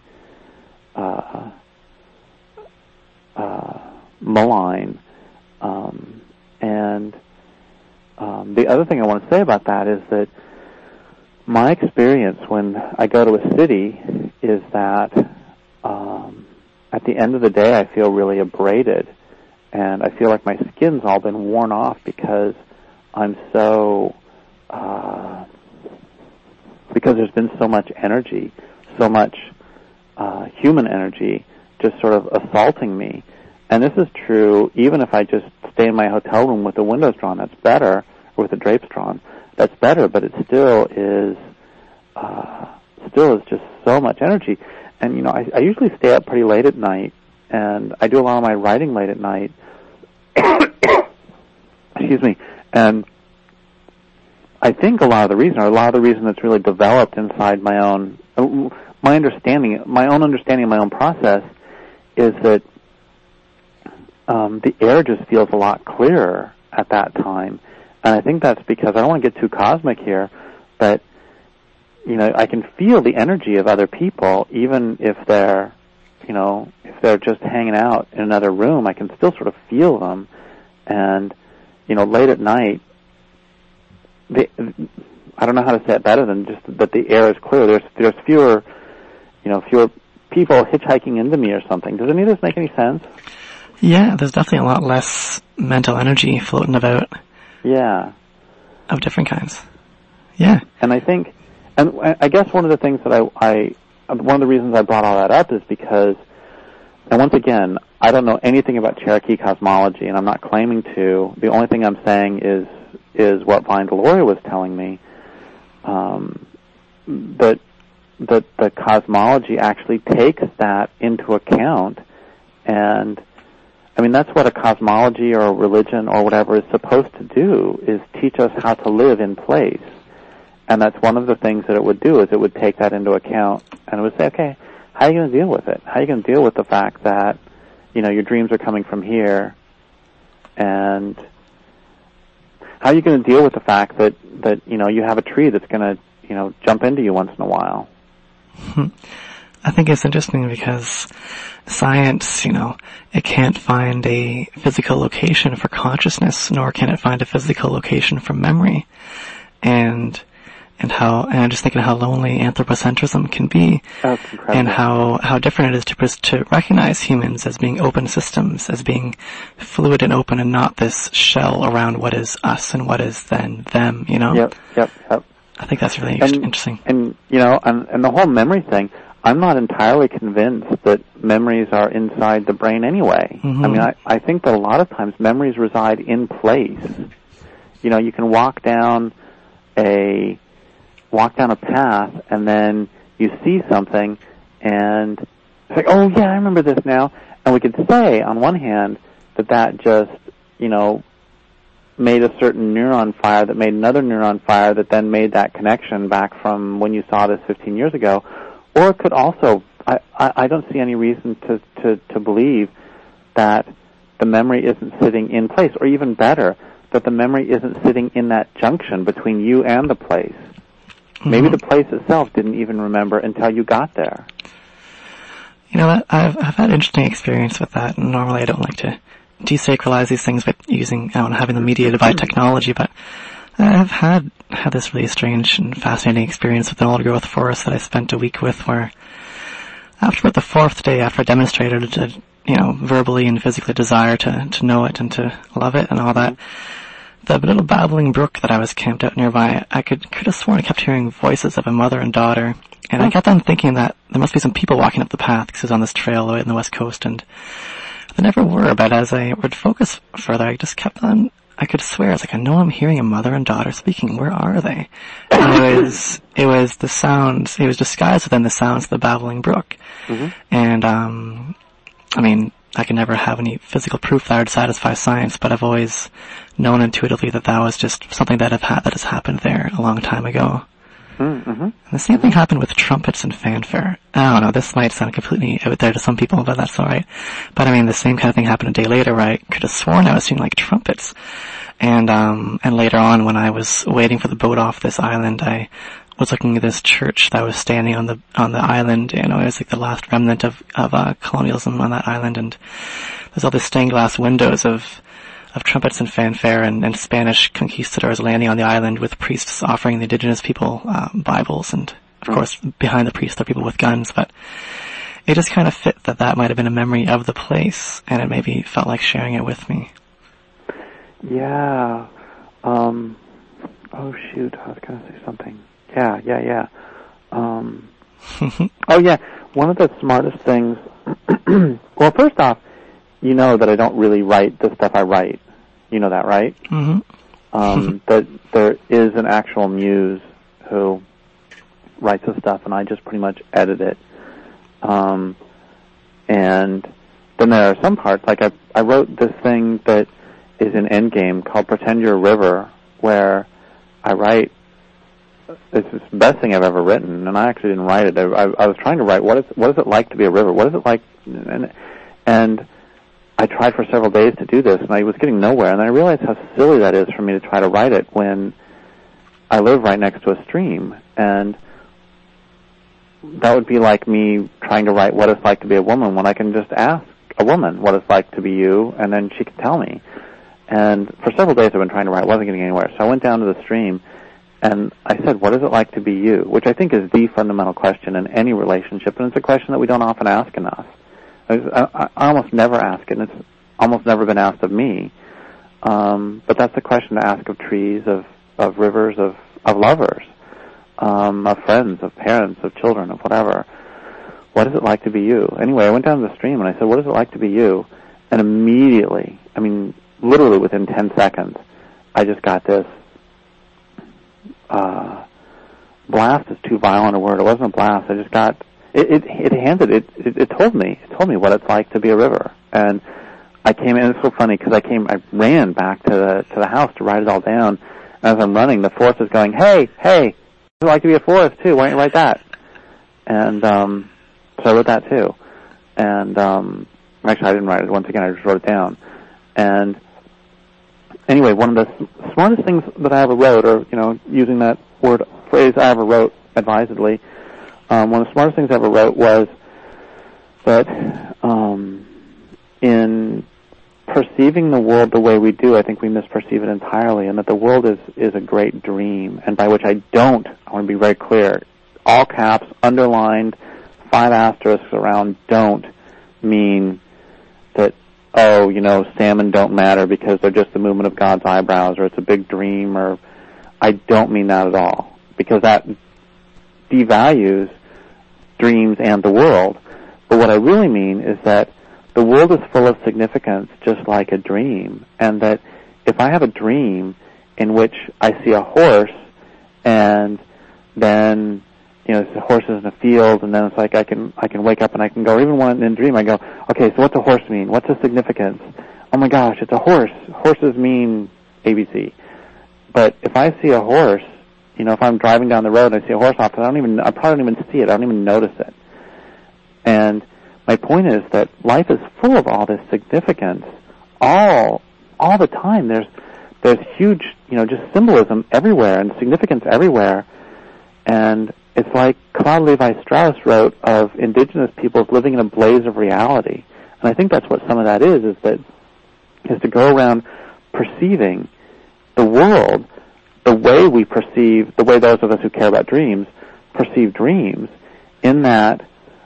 malign. The other thing I want to say about that is that my experience when I go to a city is that at the end of the day I feel really abraded, and I feel like my skin's all been worn off because I'm so because there's been so much energy, so much human energy just sort of assaulting me. And this is true even if I just stay in my hotel room with the windows drawn. That's better, or with the drapes drawn. That's better, but it still is just so much energy. And I usually stay up pretty late at night, and I do a lot of my writing late at night. Excuse me. And I think a lot of the reason that's really developed inside my own understanding of my own process is that the air just feels a lot clearer at that time. And I think that's because, I don't want to get too cosmic here, but, you know, I can feel the energy of other people, even if they're, you know, if they're just hanging out in another room, I can still sort of feel them. And, you know, late at night, I don't know how to say it better than just that the air is clear. There's fewer people hitchhiking into me or something. Does any of this make any sense? Yeah, there's definitely a lot less mental energy floating about. Yeah. Of different kinds. Yeah. And I think, and I guess one of the things that one of the reasons I brought all that up is because, and once again, I don't know anything about Cherokee cosmology, and I'm not claiming to. The only thing I'm saying is what Vine Deloria was telling me, that the cosmology actually takes that into account. And I mean, that's what a cosmology or a religion or whatever is supposed to do, is teach us how to live in place. And that's one of the things that it would do, is it would take that into account, and it would say, okay, how are you going to deal with it? How are you going to deal with the fact that, you know, your dreams are coming from here, and how are you going to deal with the fact that you know, you have a tree that's going to, you know, jump into you once in a while? I think it's interesting because science, you know, it can't find a physical location for consciousness, nor can it find a physical location for memory. And I'm just thinking how lonely anthropocentrism can be. That's incredible. And how different it is to recognize humans as being open systems, as being fluid and open, and not this shell around what is us and what is then them, you know? Yep. I think that's really interesting. And, you know, and the whole memory thing, I'm not entirely convinced that memories are inside the brain anyway. Mm-hmm. I mean, I think that a lot of times memories reside in place. You know, you can walk down a path, and then you see something, and it's like, oh yeah, I remember this now. And we could say, on one hand, that just, you know, made a certain neuron fire that made another neuron fire that then made that connection back from when you saw this 15 years ago. Or it could also, I don't see any reason to believe that the memory isn't sitting in place, or even better, that the memory isn't sitting in that junction between you and the place. Mm-hmm. Maybe the place itself didn't even remember until you got there. You know, I've had an interesting experience with that, and normally I don't like to desacralize these things by having them mediated by technology, but I've had this really strange and fascinating experience with an old growth forest that I spent a week with, where after about the fourth day, after I demonstrated a, you know, verbally and physically desire to know it and to love it and all that, the little babbling brook that I was camped out nearby, I could have sworn I kept hearing voices of a mother and daughter, and I kept on thinking that there must be some people walking up the path, because it was on this trail out in the west coast, and there never were. But as I would focus further, I just kept on, I could swear, I was like, I know I'm hearing a mother and daughter speaking. Where are they? And it was the sounds, it was disguised within the sounds of the babbling brook. Mm-hmm. And, I mean, I can never have any physical proof that would satisfy science, but I've always known intuitively that was just something that has happened there a long time ago. Mm-hmm. And the same thing happened with trumpets and fanfare. I don't know, this might sound completely out there to some people, but that's alright. But I mean, the same kind of thing happened a day later, where I could have sworn I was seeing like trumpets. And later on, when I was waiting for the boat off this island, I was looking at this church that was standing on the island. You know, it was like the last remnant of colonialism on that island, and there's all these stained glass windows of trumpets and fanfare and Spanish conquistadors landing on the island with priests offering the indigenous people Bibles, and of course behind the priests there are people with guns. But it just kind of fit that might have been a memory of the place, and it maybe felt like sharing it with me. Yeah. Oh shoot, I was going to say something. Yeah. Oh yeah, one of the smartest things, well, first off, you know that I don't really write the stuff I write. You know that, right? Mm-hmm. That there is an actual muse who writes the stuff, and I just pretty much edit it. And then there are some parts, like I wrote this thing that is in Endgame called Pretend You're a River, where I write, it's the best thing I've ever written, and I actually didn't write it. I was trying to write, what is it like to be a river? What is it like? And I tried for several days to do this, and I was getting nowhere. And then I realized how silly that is for me to try to write it when I live right next to a stream. And that would be like me trying to write what it's like to be a woman when I can just ask a woman what it's like to be you, and then she can tell me. And for several days I've been trying to write. I wasn't getting anywhere. So I went down to the stream, and I said, what is it like to be you? Which I think is the fundamental question in any relationship, and it's a question that we don't often ask enough. I almost never ask it, and it's almost never been asked of me. But that's the question to ask of trees, of rivers, of lovers, of friends, of parents, of children, of whatever. What is it like to be you? Anyway, I went down to the stream, and I said, what is it like to be you? And immediately, I mean, literally within 10 seconds, I just got this blast is too violent a word. It wasn't a blast. I just got it told me what it's like to be a river. And I came in. It's so funny because I ran back to the house to write it all down. And as I'm running, the forest is going, hey, I'd like to be a forest too. Why don't you write that? And so I wrote that too. And actually, I didn't write it. Once again, I just wrote it down. And anyway, one of the smartest things that I ever wrote, or using that phrase I ever wrote advisedly, one of the smartest things I ever wrote was that in perceiving the world the way we do, I think we misperceive it entirely, and that the world is a great dream. And by which I want to be very clear, all caps, underlined, 5 asterisks around don't mean that, salmon don't matter because they're just the movement of God's eyebrows, or it's a big dream, or I don't mean that at all, because that devalues dreams and the world. But what I really mean is that the world is full of significance, just like a dream, and that if I have a dream in which I see a horse, and then the horse is in a field, and then it's like I can wake up and I can go, or even when in a dream I go, okay, so what's a horse mean? What's the significance? Oh my gosh, it's a horse. Horses mean ABC. But if I see a horse, if I'm driving down the road and I see a horse off, I probably don't even see it. I don't even notice it. And my point is that life is full of all this significance all the time. There's huge, just symbolism everywhere and significance everywhere. And it's like Claude Levi-Strauss wrote of indigenous peoples living in a blaze of reality. And I think that's what some of that is to go around perceiving the world the way we perceive, the way those of us who care about dreams perceive dreams, in that,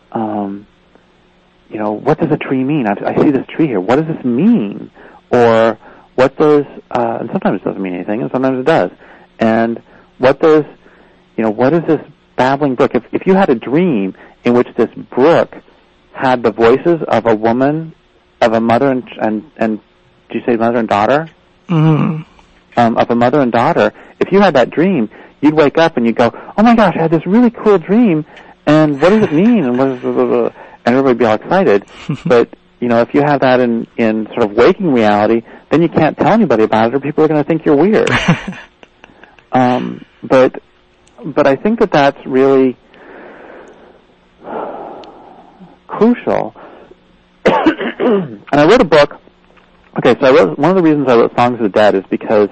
what does a tree mean? I see this tree here. What does this mean? Or what does, and sometimes it doesn't mean anything, and sometimes it does. And what is this babbling brook? If you had a dream in which this brook had the voices of a woman, of a mother and do you say mother and daughter? Mm-hmm. Of a mother and daughter, if you had that dream, you'd wake up and you'd go, oh my gosh, I had this really cool dream, and what does it mean? And and everybody would be all excited. But, if you have that in sort of waking reality, then you can't tell anybody about it, or people are going to think you're weird. But I think that that's really crucial. And I wrote a book. Okay, so one of the reasons I wrote Songs of the Dead is because,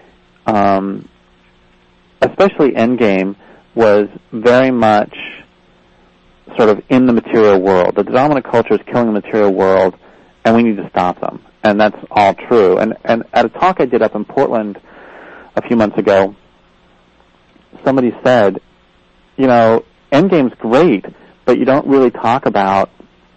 especially Endgame was very much sort of in the material world. The dominant culture is killing the material world, and we need to stop them. And that's all true. And at a talk I did up in Portland a few months ago, somebody said, Endgame's great, but you don't really talk about,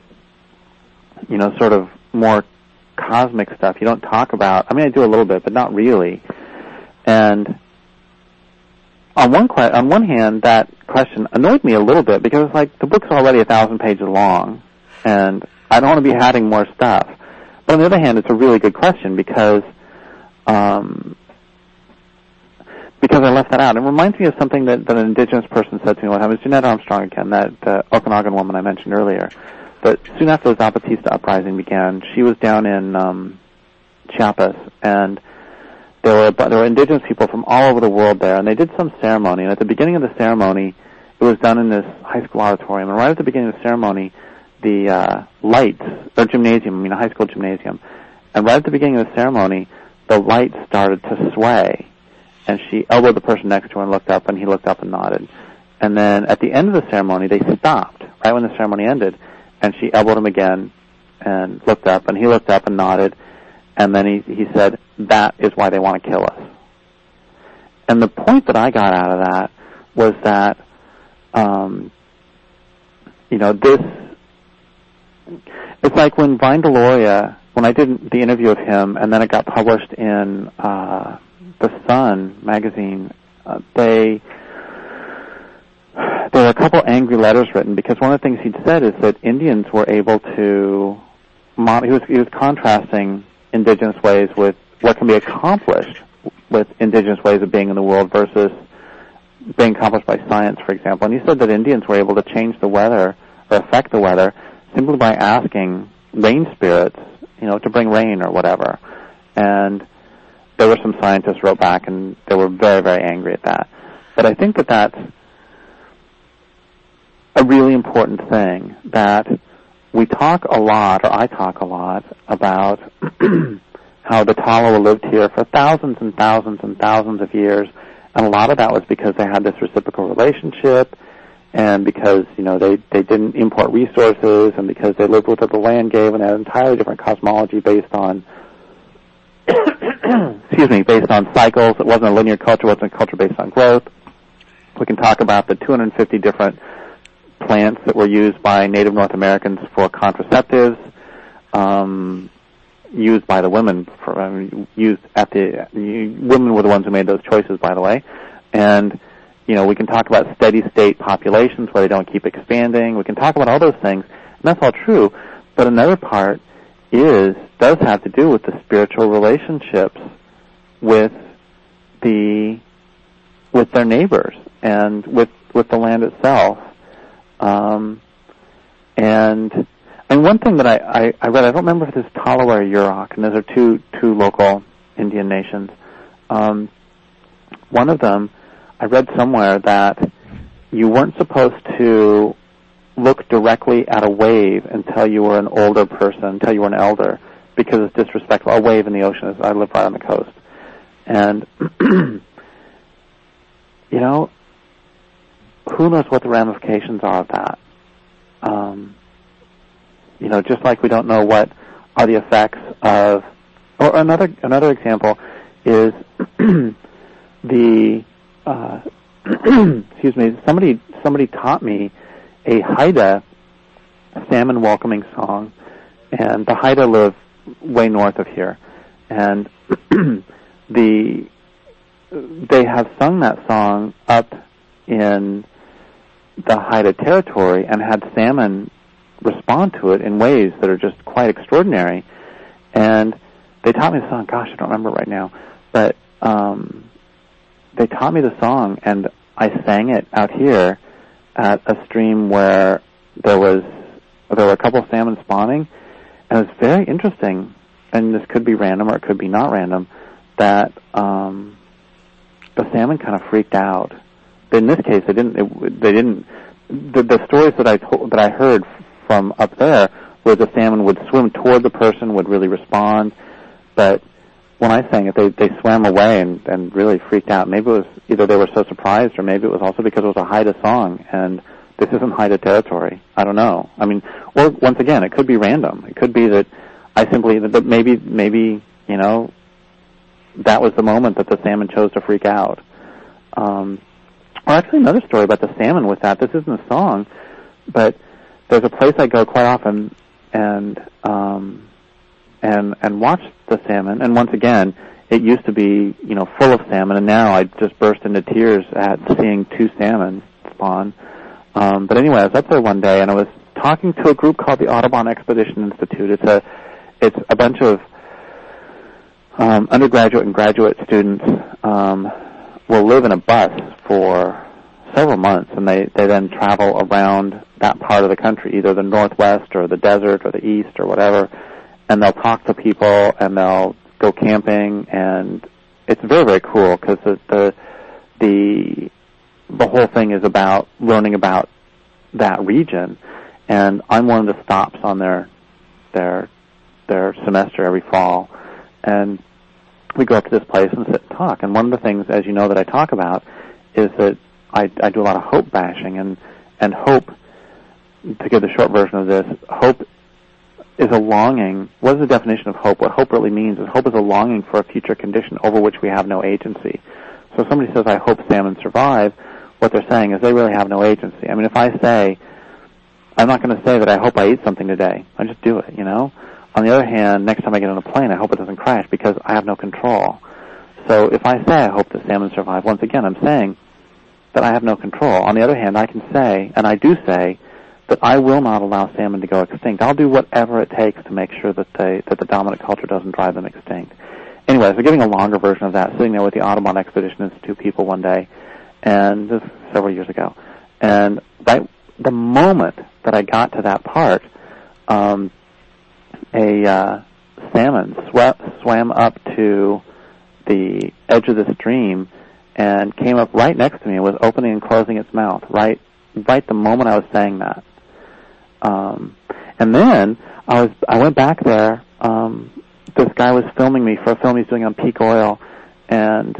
sort of more cosmic stuff. You don't talk about, I do a little bit, but not really. And on one hand, that question annoyed me a little bit, because it's like the book's already 1,000 pages long, and I don't want to be adding more stuff. But on the other hand, it's a really good question because I left that out. It reminds me of something that an indigenous person said to me one time. It was Jeanette Armstrong again, that Okanagan woman I mentioned earlier. But soon after the Zapatista uprising began, she was down in Chiapas, and there were indigenous people from all over the world there, and they did some ceremony. And at the beginning of the ceremony, it was done in this high school auditorium. And right at the beginning of the ceremony, lights, or gymnasium, a high school gymnasium. And right at the beginning of the ceremony, the lights started to sway. And she elbowed the person next to her and looked up, and he looked up and nodded. And then at the end of the ceremony, they stopped, right when the ceremony ended, and she elbowed him again and looked up, and he looked up and nodded. And then he said, that is why they want to kill us. And the point that I got out of that was that, it's like when Vine Deloria, when I did the interview of him, and then it got published in The Sun magazine, there were a couple angry letters written, because one of the things he'd said is that Indians were able to, he was contrasting indigenous ways with what can be accomplished with indigenous ways of being in the world versus being accomplished by science, for example. And he said that Indians were able to change the weather or affect the weather simply by asking rain spirits, to bring rain or whatever. And there were some scientists wrote back, and they were very, very angry at that. But I think that that's a really important thing, that we talk a lot, or I talk a lot, about how the Tolowa lived here for thousands and thousands and thousands of years, and a lot of that was because they had this reciprocal relationship, and because, they didn't import resources, and because they lived with what the land gave, and had an entirely different cosmology based on, based on cycles. It wasn't a linear culture, it wasn't a culture based on growth. We can talk about the 250 different plants that were used by Native North Americans for contraceptives, used by the women. Women were the ones who made those choices, by the way. And we can talk about steady state populations where they don't keep expanding. We can talk about all those things, and that's all true. But another part does have to do with the spiritual relationships with their neighbors and with the land itself. And one thing that I read, I don't remember if it's Tolowa or Yurok, and those are two local Indian nations. One of them, I read somewhere that you weren't supposed to look directly at a wave until you were an older person, until you were an elder, because it's disrespectful. A wave in the ocean I live right on the coast. And, who knows what the ramifications are of that? Just like we don't know what are the effects of, or another example is somebody taught me a Haida salmon welcoming song, and the Haida live way north of here, and they have sung that song up in the Haida territory and had salmon respond to it in ways that are just quite extraordinary. And they taught me the song, gosh, I don't remember right now, but they taught me the song, and I sang it out here at a stream where there were a couple of salmon spawning, and it was very interesting, and this could be random or it could be not random, that the salmon kind of freaked out. But in this case, they didn't. The stories that I heard from up there where the salmon would swim toward the person, would really respond, but when I sang it, they swam away and really freaked out. Maybe it was either they were so surprised, or maybe it was also because it was a Haida song, and this isn't Haida territory. I don't know. Or once again, it could be random. It could be that that maybe that was the moment that the salmon chose to freak out. Or actually, another story about the salmon with that. This isn't a song, but there's a place I go quite often and watch the salmon. And once again, it used to be, full of salmon, and now I just burst into tears at seeing 2 salmon spawn. But anyway, I was up there one day, and I was talking to a group called the Audubon Expedition Institute. It's a bunch of undergraduate and graduate students will live in a bus for several months, and they then travel around that part of the country, either the Northwest or the desert or the East or whatever, and they'll talk to people and they'll go camping, and it's very, very cool because the whole thing is about learning about that region. and I'm one of the stops on their semester every fall, and we go up to this place and sit and talk. And one of the things, as you know, that I talk about is that I do a lot of hope bashing, and hope, to give the short version of this, hope is a longing. What is the definition of hope? What hope really means is hope is a longing for a future condition over which we have no agency. So if somebody says, I hope salmon survive, what they're saying is they really have no agency. I mean, if I say, I'm not going to say that I hope I eat something today. I just do it, you know? On the other hand, next time I get on a plane, I hope it doesn't crash because I have no control. So if I say I hope the salmon survive, once again, I'm saying that I have no control. On the other hand, I can say, and I do say, that I will not allow salmon to go extinct. I'll do whatever it takes to make sure that the dominant culture doesn't drive them extinct. Anyway, so giving a longer version of that, sitting there with the Audubon Expedition Institute people one day, and this was several years ago, and right the moment that I got to that part, a salmon swam up to the edge of the stream and came up right next to me and was opening and closing its mouth right the moment I was saying that. And then I went back there. This guy was filming me for a film he's doing on peak oil, and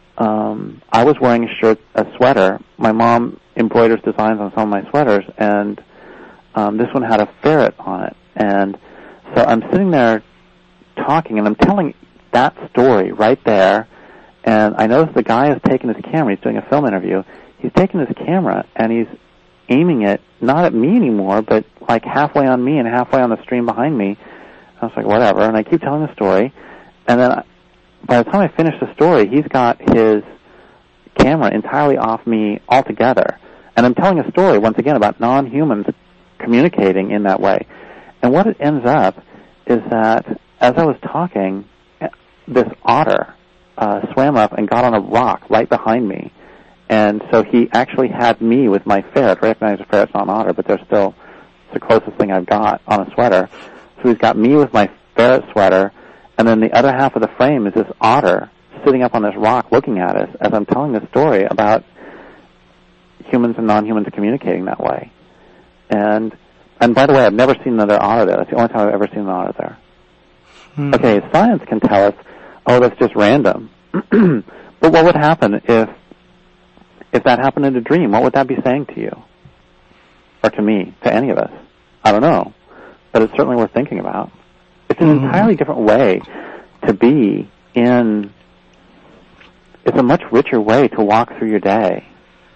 I was wearing a sweater. My mom embroiders designs on some of my sweaters, and this one had a ferret on it. And so I'm sitting there talking, and I'm telling that story right there, and I notice the guy has taken his camera. He's doing a film interview. He's taken his camera, and he's aiming it not at me anymore, but like halfway on me and halfway on the stream behind me. I was like, whatever, and I keep telling the story, and then by the time I finish the story, he's got his camera entirely off me altogether, and I'm telling a story, once again, about non-humans communicating in that way. And what it ends up is that as I was talking, this otter swam up and got on a rock right behind me. And so he actually had me with my ferret. I recognize a ferret's not an otter, but it's the closest thing I've got on a sweater. So he's got me with my ferret sweater, and then the other half of the frame is this otter sitting up on this rock looking at us as I'm telling this story about humans and non-humans communicating that way. And by the way, I've never seen another otter there. That's the only time I've ever seen an otter there. Okay, science can tell us, oh, that's just random. But what would happen if that happened in a dream? What would that be saying to you? Or to me, to any of us? I don't know. But it's certainly worth thinking about. It's an entirely different way to be in... It's a much richer way to walk through your day.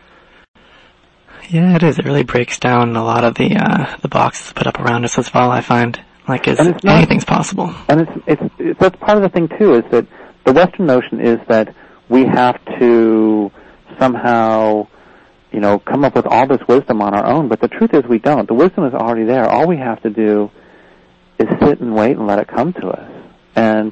Yeah, it is. It really breaks down a lot of the boxes put up around us as well, I find. Like, anything's possible. And that's part of the thing, too, is that the Western notion is that we have to somehow, come up with all this wisdom on our own, but the truth is we don't. The wisdom is already there. All we have to do is sit and wait and let it come to us, and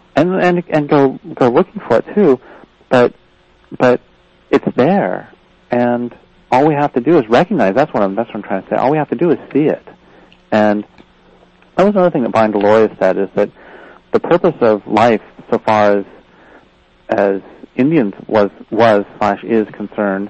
go looking for it too. But it's there, and all we have to do is recognize. That's what I'm trying to say. All we have to do is see it. And that was another thing that Brian Deloria said, is that the purpose of life, so far as Indians is concerned,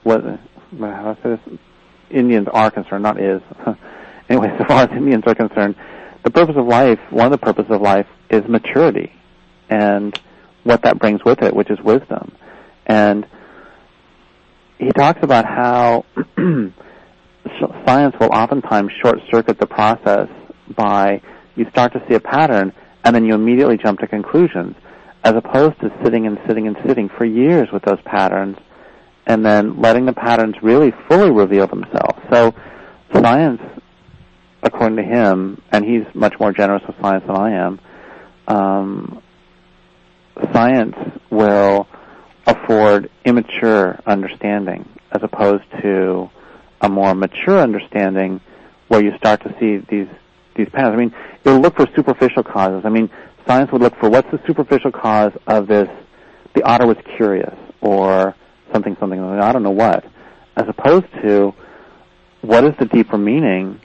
how I say this? Indians are concerned, not is. Anyway, so far as Indians are concerned, the purpose of life, one of the purposes of life, is maturity, and what that brings with it, which is wisdom. And he talks about how science will oftentimes short-circuit the process by you start to see a pattern, and then you immediately jump to conclusions, as opposed to sitting and sitting and sitting for years with those patterns, and then letting the patterns really fully reveal themselves. So science, according to him, and he's much more generous with science than I am, science will afford immature understanding as opposed to a more mature understanding where you start to see these patterns. I mean, it'll look for superficial causes. I mean, science would look for what's the superficial cause of this. The otter was curious, or something, I don't know what, as opposed to what is the deeper meaning.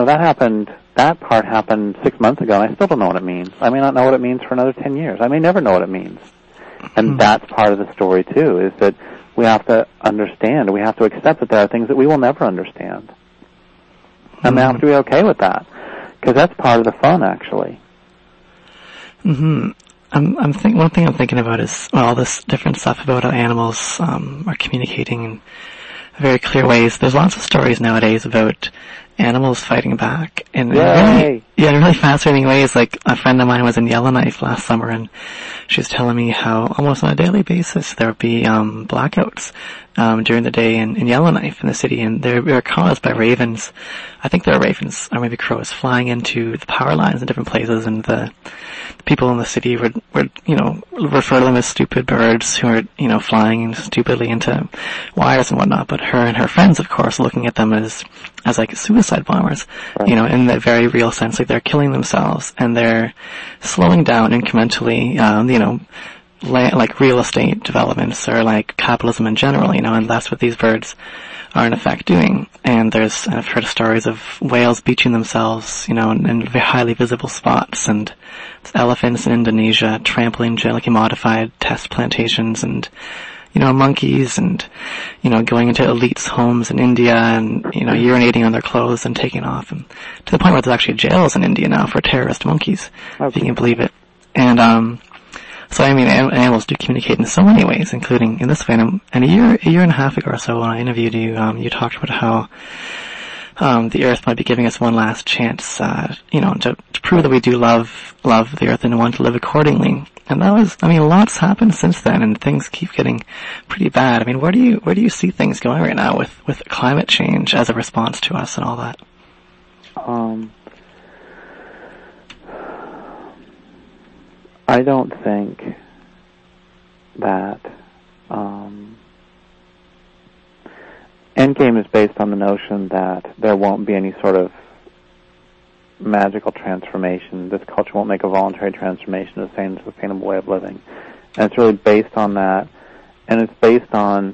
That part happened 6 months ago, and I still don't know what it means. I may not know what it means for another 10 years. I may never know what it means. And that's part of the story, too, is that we have to understand, we have to accept that there are things that we will never understand. And they have to be okay with that. Because that's part of the fun, actually. One thing I'm thinking about is all this different stuff about how animals are communicating in very clear ways. There's lots of stories nowadays about animals fighting back in really fascinating ways. Like a friend of mine was in Yellowknife last summer, and she was telling me how almost on a daily basis there would be blackouts during the day in Yellowknife in the city, and they were caused by ravens. I think they were ravens or maybe crows flying into the power lines in different places, and the people in the city would refer to them as stupid birds who are flying stupidly into wires and whatnot. But her and her friends, of course, looking at them as like suicide bombers, right. In that very real sense, like they're killing themselves and they're slowing down incrementally, like real estate developments or like capitalism in general, and that's what these birds are in effect doing. And I've heard stories of whales beaching themselves, in highly visible spots, and elephants in Indonesia trampling genetically modified test plantations, and monkeys, and going into elites' homes in India and urinating on their clothes and taking off, and to the point where there's actually jails in India now for terrorist monkeys, if you can believe it. And so animals do communicate in so many ways, including in this way. And a year and a half ago or so, when I interviewed you, you talked about how the Earth might be giving us one last chance, to prove that we do love the Earth and want to live accordingly. And that was, lots happened since then, and things keep getting pretty bad. Where do you see things going right now with climate change as a response to us and all that? I don't think that Endgame is based on the notion that there won't be any sort of magical transformation. This culture won't make a voluntary transformation to a sustainable way of living. And it's really based on that. And it's based on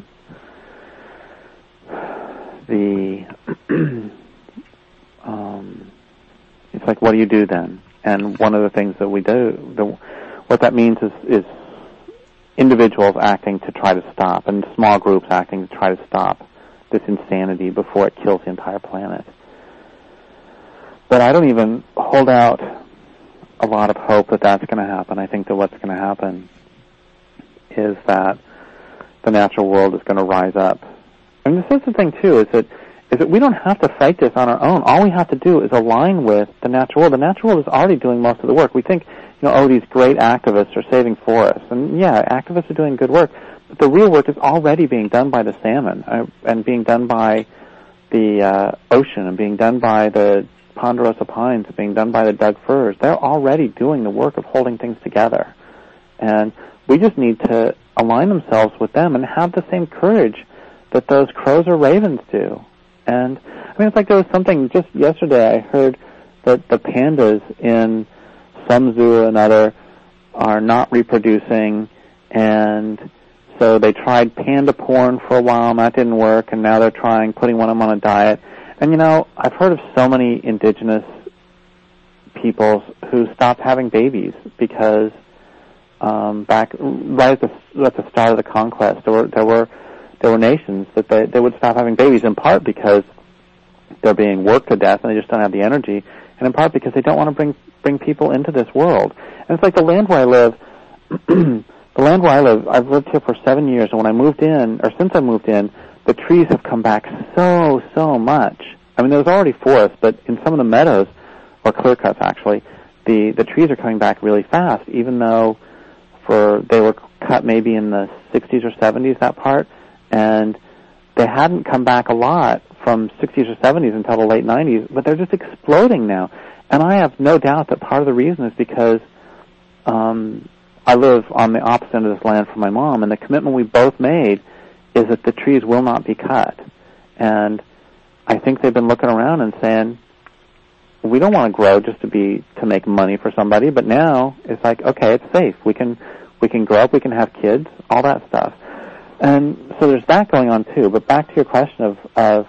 it's like, what do you do then? And one of the things that we do, what that means is individuals acting to try to stop, and small groups acting to try to stop this insanity before it kills the entire planet. But I don't even hold out a lot of hope that that's going to happen. I think that what's going to happen is that the natural world is going to rise up. And this is the thing, too, is that we don't have to fight this on our own. All we have to do is align with the natural world. The natural world is already doing most of the work. We think, these great activists are saving forests. And yeah, activists are doing good work. But the real work is already being done by the salmon, and being done by the ocean, and being done by the ponderosa pines, and being done by the Doug firs. They're already doing the work of holding things together. And we just need to align themselves with them and have the same courage that those crows or ravens do. And it's like there was something just yesterday I heard that the pandas in some zoo or another are not reproducing, and so they tried panda porn for a while and that didn't work, and now they're putting one of them on a diet. And I've heard of so many indigenous peoples who stopped having babies because back right at the start of the conquest, there were nations that they would stop having babies, in part because they're being worked to death and they just don't have the energy, and in part because they don't want to bring people into this world. And it's like the land where I live. I've lived here for 7 years, and when I moved in, or since I moved in, the trees have come back so much. There was already forest, but in some of the meadows, or clear cuts actually, the trees are coming back really fast, even though they were cut maybe in the 60s or 70s, that part, and they hadn't come back a lot from 60s or 70s until the late 90s, but they're just exploding now. And I have no doubt that part of the reason is because I live on the opposite end of this land from my mom, and the commitment we both made is that the trees will not be cut. And I think they've been looking around and saying, we don't want to grow just to make money for somebody, but now it's like, okay, it's safe. We can grow up, we can have kids, all that stuff. And so there's that going on too. But back to your question of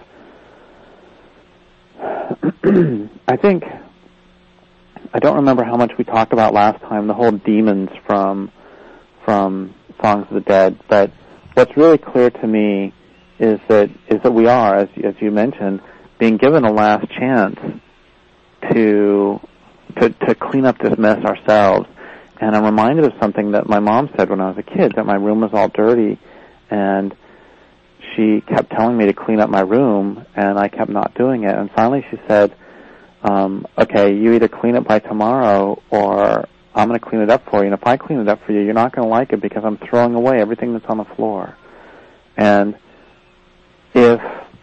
I don't remember how much we talked about last time, the whole demons from Songs of the Dead, but what's really clear to me is that we are, as you mentioned, being given a last chance to clean up this mess ourselves. And I'm reminded of something that my mom said when I was a kid, that my room was all dirty, and she kept telling me to clean up my room, and I kept not doing it. And finally she said, okay, you either clean it by tomorrow or I'm going to clean it up for you. And if I clean it up for you, you're not going to like it because I'm throwing away everything that's on the floor. And if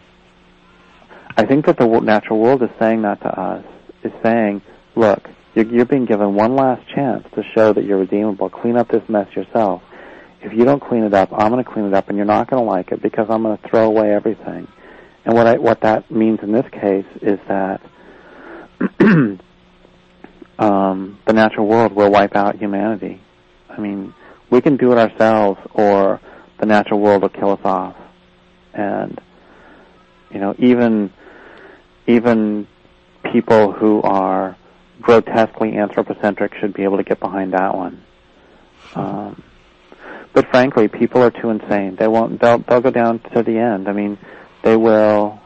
I think that the natural world is saying that to us, is saying, look, you're being given one last chance to show that you're redeemable. Clean up this mess yourself. If you don't clean it up, I'm going to clean it up, and you're not going to like it because I'm going to throw away everything. And what that means in this case is that the natural world will wipe out humanity. I mean, we can do it ourselves, or the natural world will kill us off. And even people who are grotesquely anthropocentric should be able to get behind that one. But frankly, people are too insane. They'll go down to the end. I mean, they will.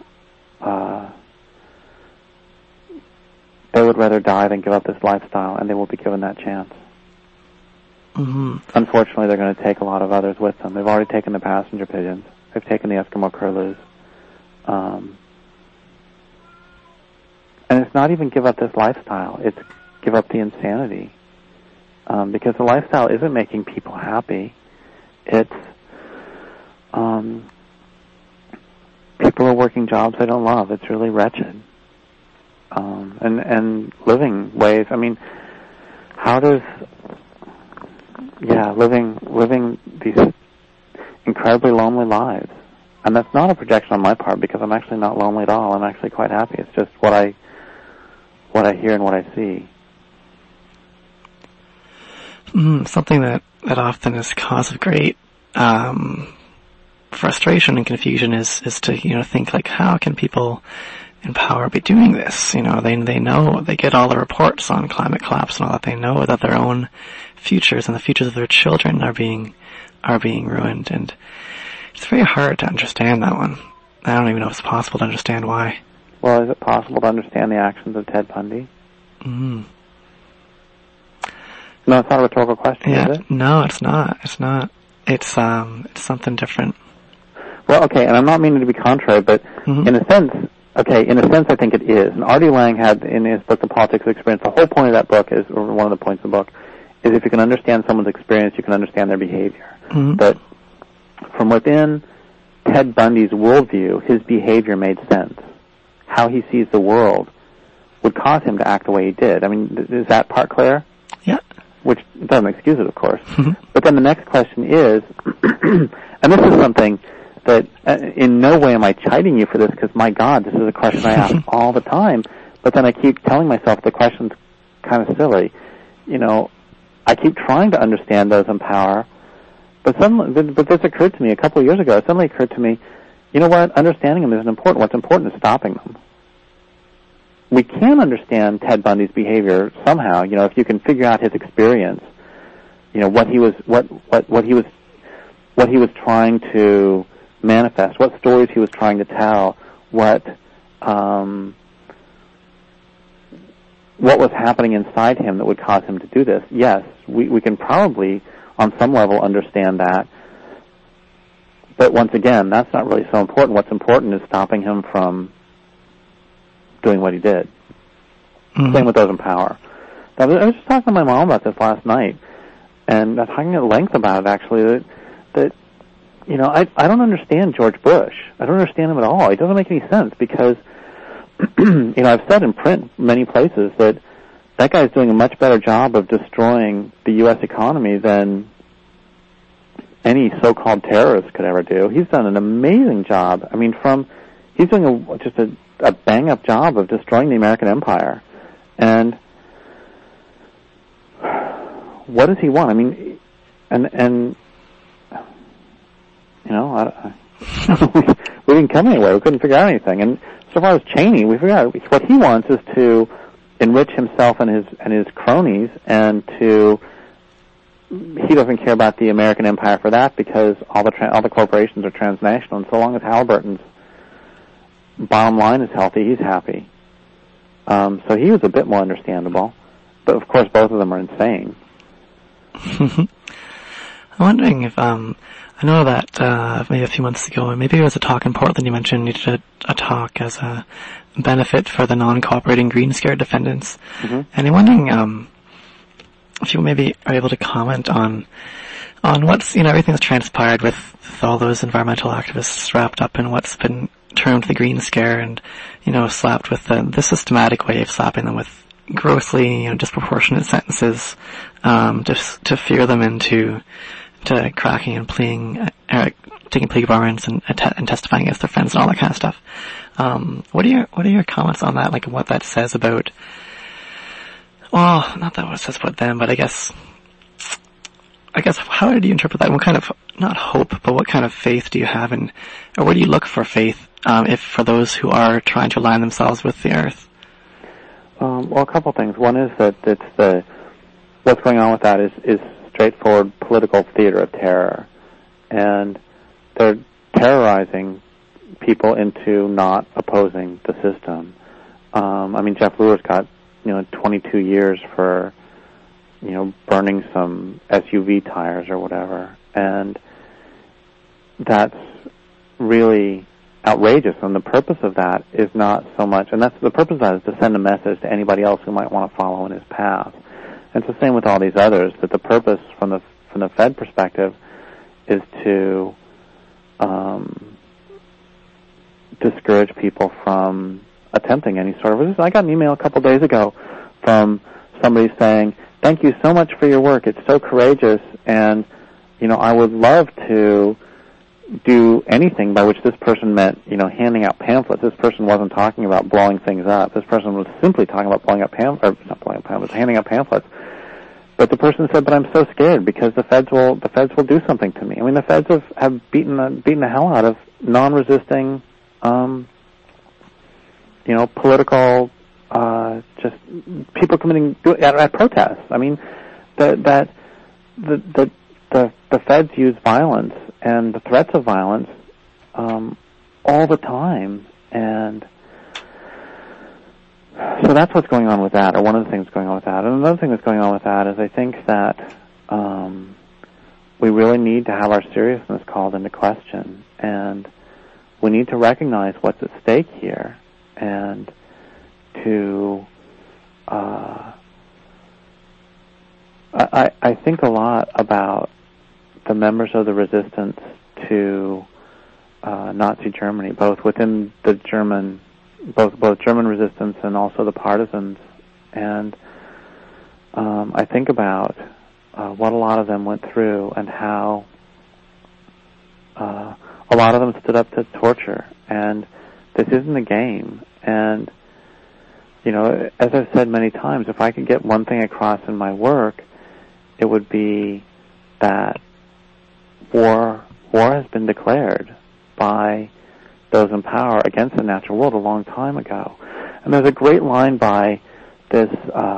They would rather die than give up this lifestyle, and they will be given that chance. Mm-hmm. Unfortunately, they're going to take a lot of others with them. They've already taken the passenger pigeons. They've taken the Eskimo curlews. And it's not even give up this lifestyle. It's give up the insanity. Because the lifestyle isn't making people happy. It's people are working jobs they don't love. It's really wretched. And living ways. I mean, how does living these incredibly lonely lives. And that's not a projection on my part, because I'm actually not lonely at all. I'm actually quite happy. It's just what I hear and what I see. Something that often is cause of great frustration and confusion is to think, like, how can people in power be doing this? They know, they get all the reports on climate collapse and all that. They know that their own futures and the futures of their children are being ruined, and it's very hard to understand that one. I don't even know if it's possible to understand why. Well, is it possible to understand the actions of Ted Bundy? Mm. No, it's not a rhetorical question, is it? No, it's not. It's not. It's something different. Well, okay, and I'm not meaning to be contrary, but in a sense, I think it is. And Artie Lang had, in his book, The Politics of Experience, the whole point of that book is, or one of the points of the book, is if you can understand someone's experience, you can understand their behavior. Mm-hmm. But from within Ted Bundy's worldview, his behavior made sense. How he sees the world would cause him to act the way he did. I mean, is that part clear? Yeah. Which doesn't excuse it, of course. Mm-hmm. But then the next question is, and this is something that in no way am I chiding you for this, because, my God, this is a question I ask all the time, but then I keep telling myself the question's kind of silly. I keep trying to understand those in power, but this occurred to me a couple of years ago. It suddenly occurred to me, you know what, understanding them isn't important. What's important is stopping them. We can understand Ted Bundy's behavior somehow, if you can figure out his experience, what he was trying to manifest, what stories he was trying to tell, what was happening inside him that would cause him to do this. Yes, we can probably, on some level, understand that. But once again, that's not really so important. What's important is stopping him from doing what he did. Mm-hmm. Same with those in power. I was just talking to my mom about this last night, and I was talking at length about it, actually, that I don't understand George Bush. I don't understand him at all. It doesn't make any sense, because I've said in print many places that guy's doing a much better job of destroying the U.S. economy than any so-called terrorist could ever do. He's done an amazing job. I mean, he's doing just a bang-up job of destroying the American empire. And what does he want? I mean, we didn't come anywhere. We couldn't figure out anything. And so far as Cheney, we figured out what he wants is to enrich himself and his cronies, and he doesn't care about the American empire for that, because all the corporations are transnational, and so long as Halliburton's bottom line is healthy, he's happy. So he was a bit more understandable. But of course, both of them are insane. I'm wondering if, I know that maybe a few months ago, maybe it was a talk in Portland, you mentioned you did a talk as a benefit for the non-cooperating Green Scare defendants. Mm-hmm. And I'm wondering if you maybe are able to comment on what's, everything that's transpired with all those environmental activists wrapped up in what's been termed the Green Scare and, slapped with the systematic way of slapping them with grossly, disproportionate sentences, just to fear them into cracking and taking plea bargains and testifying against their friends and all that kind of stuff. What are your comments on that? Like what that says about, well, not that what it says about them, but I guess how do you interpret that? What kind of, not hope, but what kind of faith do you have in, or where do you look for faith, if for those who are trying to align themselves with the earth? Well, a couple things. One is that what's going on with that is straightforward political theater of terror. And they're terrorizing people into not opposing the system. Jeff Lewis got, 22 years for, burning some SUV tires or whatever. And that's really outrageous, and the purpose of that is not so much, and that's the purpose of that is to send a message to anybody else who might want to follow in his path. And it's the same with all these others, that the purpose from the Fed perspective is to discourage people from attempting any sort of resistance. I got an email a couple days ago from somebody saying, "Thank you so much for your work. It's so courageous, and I would love to do anything," by which this person meant, handing out pamphlets. This person wasn't talking about blowing things up. This person was simply talking about handing out pamphlets. But the person said, "But I'm so scared because the feds will do something to me." The feds have beaten the hell out of non-resisting, political, just people committing at protests. The feds use violence and the threats of violence all the time, and so that's what's going on with that, or one of the things going on with that. And another thing that's going on with that is I think that we really need to have our seriousness called into question, and we need to recognize what's at stake here, and to I think a lot about the members of the resistance to Nazi Germany, both within the German, both German resistance and also the partisans, and I think about what a lot of them went through and how a lot of them stood up to torture, and this isn't a game. And as I've said many times, if I could get one thing across in my work, it would be that war has been declared by those in power against the natural world a long time ago. And there's a great line by this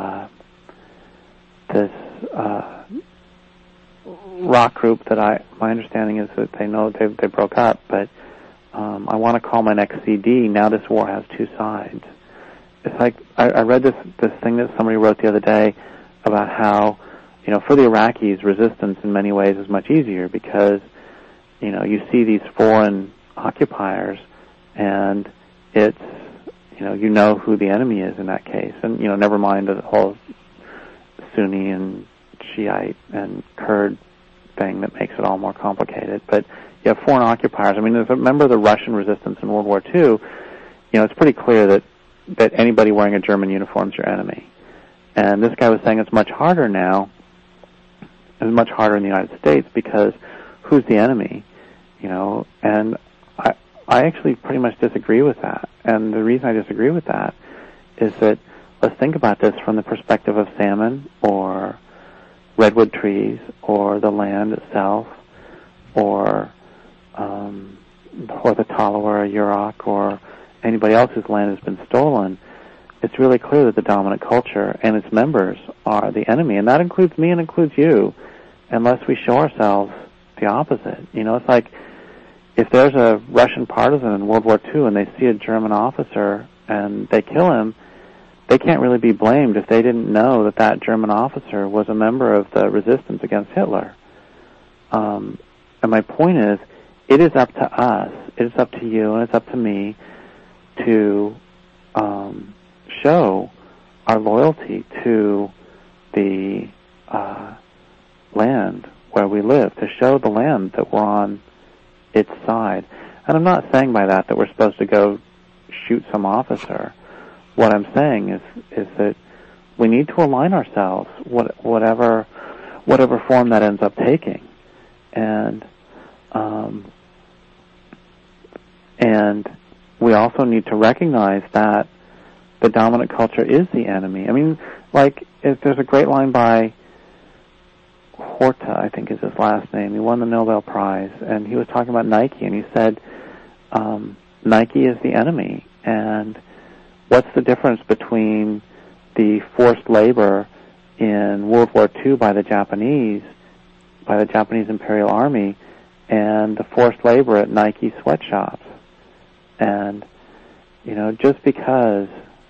rock group that my understanding is that they broke up, but I want to call my next CD, "Now This War Has Two Sides." It's like I read this thing that somebody wrote the other day about how for the Iraqis, resistance in many ways is much easier because you see these foreign occupiers, and it's who the enemy is in that case, and never mind the whole Sunni and Shiite and Kurd thing that makes it all more complicated. But you have foreign occupiers. As a member of the Russian resistance in World War II, it's pretty clear that anybody wearing a German uniform is your enemy. And this guy was saying it's much harder now. It's much harder in the United States because who's the enemy? And I actually pretty much disagree with that. And the reason I disagree with that is that let's think about this from the perspective of salmon or redwood trees or the land itself or the Talawara, Yurok, or anybody else whose land has been stolen. It's really clear that the dominant culture and its members are the enemy, and that includes me and includes you, unless we show ourselves the opposite. It's like, if there's a Russian partisan in World War II and they see a German officer and they kill him, they can't really be blamed if they didn't know that that German officer was a member of the resistance against Hitler. And my point is, it is up to us, it is up to you, and it's up to me to show our loyalty to the land where we live, to show the land that we're on its side. And I'm not saying by that we're supposed to go shoot some officer. What I'm saying is that we need to align ourselves, whatever form that ends up taking, and we also need to recognize that the dominant culture is the enemy. I mean, like, there's a great line by Horta, I think is his last name. He won the Nobel Prize, and he was talking about Nike, and he said, Nike is the enemy, and what's the difference between the forced labor in World War II by the Japanese Imperial Army, and the forced labor at Nike sweatshops? And, you know, just because...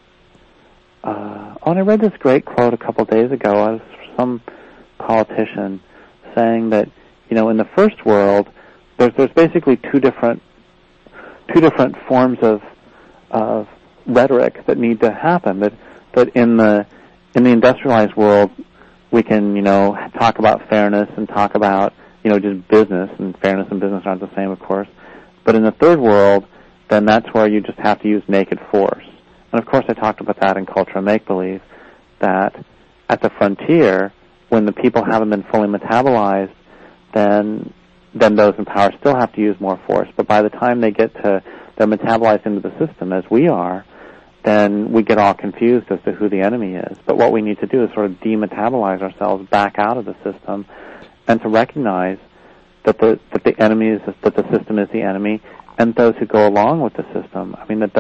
and I read this great quote a couple days ago. I was some politician saying that, you know, in the first world, there's basically two different forms of rhetoric that need to happen. That in the industrialized world, we can, you know, talk about fairness and talk about, you know, just business, and fairness and business aren't the same, of course. But in the third world, then that's where you just have to use naked force. And of course I talked about that in Culture and Make-Believe, that at the frontier, when the people haven't been fully metabolized, then those in power still have to use more force. But by the time they're metabolized into the system, as we are, then we get all confused as to who the enemy is. But what we need to do is sort of demetabolize ourselves back out of the system, and to recognize that the enemy is, that the system is the enemy, and those who go along with the system. I mean,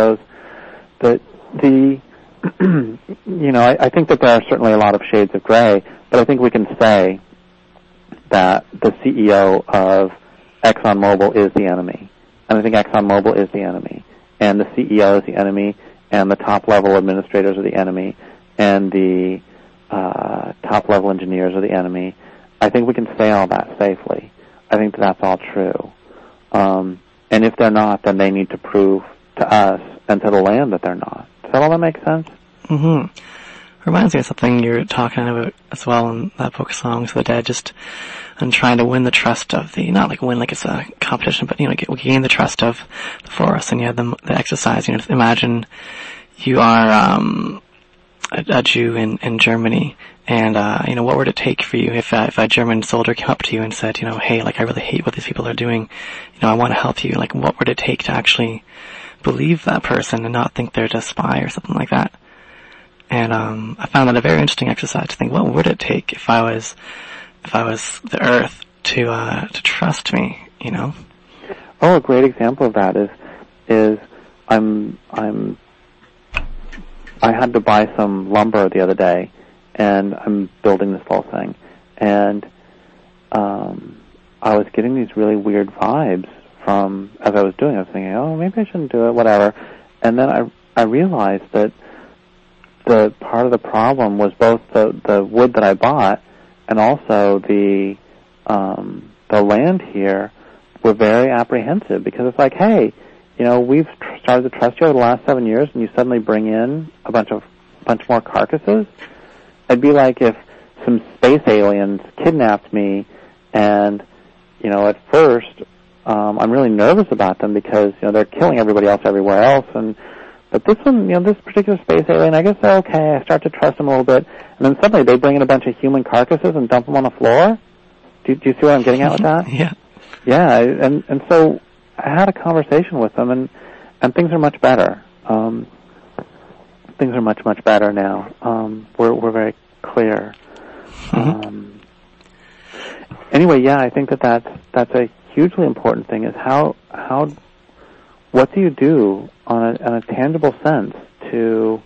you know, I think that there are certainly a lot of shades of gray, but I think we can say that the CEO of ExxonMobil is the enemy. And I think ExxonMobil is the enemy. And the CEO is the enemy, and the top-level administrators are the enemy, and the top-level engineers are the enemy. I think we can say all that safely. I think that's all true. And if they're not, then they need to prove to us and to the land that they're not. Does that all make sense? Mm-hmm. Reminds me of something you were talking about as well in that book, Songs of the Dead, just and trying to win the trust of the, not like win like it's a competition, but, you know, gain the trust of the forest, and you have the exercise. You know, imagine you are a Jew in Germany, and you know, what would it take for you if a German soldier came up to you and said, you know, hey, like, I really hate what these people are doing, you know, I want to help you. Like, what would it take to actually believe that person and not think they're just a spy or something like that? And I found that a very interesting exercise to think, what would it take if I was the Earth to trust me, you know? Oh, a great example of that is I had to buy some lumber the other day, and I'm building this whole thing, and I was getting these really weird vibes from, as I was doing, I was thinking, oh, maybe I shouldn't do it, whatever. And then I realized that the part of the problem was both the wood that I bought and also the land here were very apprehensive, because it's like, hey, you know, we've started to trust you over the last 7 years, and you suddenly bring in a bunch more carcasses. It'd be like if some space aliens kidnapped me, and, you know, at first I'm really nervous about them because, you know, they're killing everybody else everywhere else, but this one, you know, this particular space alien, I guess they're okay. I start to trust them a little bit, and then suddenly they bring in a bunch of human carcasses and dump them on the floor. Do you see what I'm getting at with that? Yeah. Yeah, and so I had a conversation with them, and things are much better. Things are much better now. We're very clear. Mm-hmm. Anyway, yeah, I think that's a hugely important thing. Is how what do you do on a tangible sense to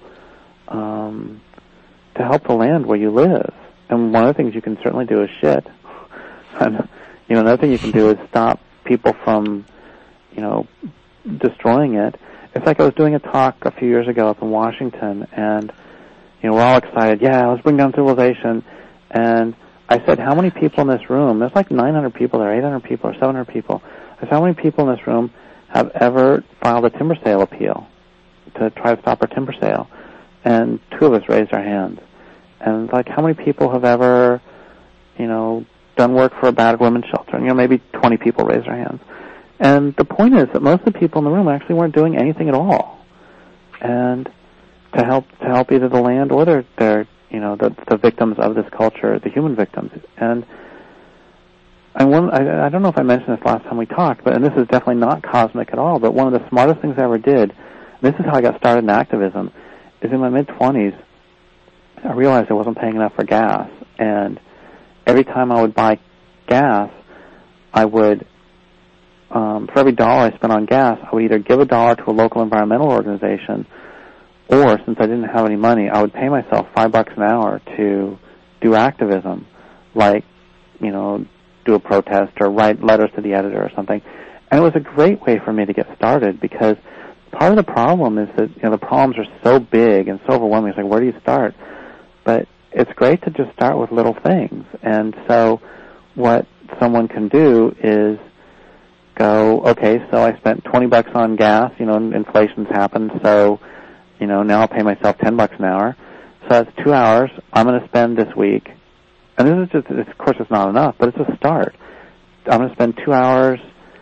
help the land where you live? And one of the things you can certainly do is shit. And, you know, another thing you can do is stop people from destroying it. It's like I was doing a talk a few years ago up in Washington, and we're all excited. Yeah, let's bring down civilization. And I said, how many people in this room? There's like 900 people there, 800 people, or 700 people. I said, how many people in this room have ever filed a timber sale appeal to try to stop our timber sale? And 2 of us raised our hands. And like, how many people have ever, done work for a battered women's shelter? And maybe 20 people raised their hands. And the point is that most of the people in the room actually weren't doing anything at all, and to help either the land or their the victims of this culture, the human victims. And I don't know if I mentioned this last time we talked, and this is definitely not cosmic at all, but one of the smartest things I ever did, and this is how I got started in activism, is in my mid-20s, I realized I wasn't paying enough for gas, and every time I would buy gas, I would, for every $1 I spent on gas, I would either give $1 to a local environmental organization, or since I didn't have any money, I would pay myself $5 an hour to do activism, like, do a protest or write letters to the editor or something. And it was a great way for me to get started, because part of the problem is that, the problems are so big and so overwhelming. It's like, where do you start? But it's great to just start with little things. And so what someone can do is go, okay, so I spent $20 on gas, inflation's happened, so, now I'll pay myself $10 an hour. So that's 2 hours I'm going to spend this week. And this is just, of course it's not enough, but it's a start. I'm going to spend 2 hours,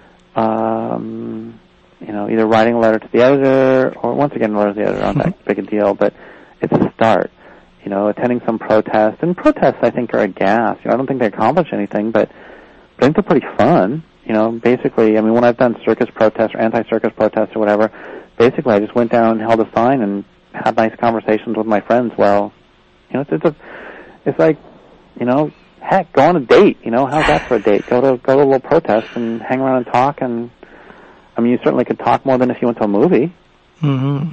either writing a letter to the editor, or once again, a letter to the editor, not that big a deal, but it's a start. Attending some protest. And protests, I think, are a gas. I don't think they accomplish anything, but I think they're pretty fun. Basically, when I've done circus protests or anti-circus protests or whatever, basically I just went down and held a sign and had nice conversations with my friends. Well, it's like, heck, go on a date. How's that for a date? Go to a little protest and hang around and talk. And you certainly could talk more than if you went to a movie. Mm-hmm.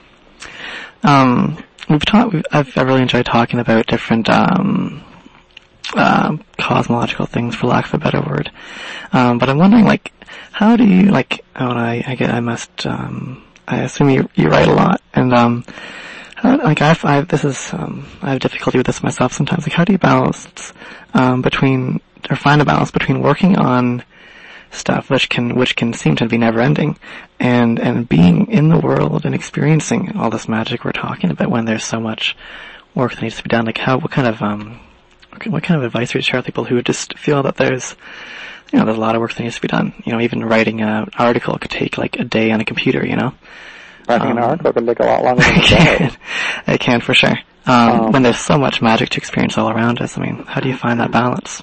I've really enjoyed talking about different cosmological things, for lack of a better word. But I'm wondering, how do you, I assume you write a lot, and I have difficulty with this myself sometimes. How do you balance find a balance between working on stuff which can seem to be never ending, and being in the world and experiencing all this magic we're talking about when there's so much work that needs to be done? What kind of advice would you share with people who just feel that there's a lot of work that needs to be done? Even writing an article could take a day on a computer, Writing an article can take a lot longer than a day. It can, for sure. When there's so much magic to experience all around us, how do you find that balance?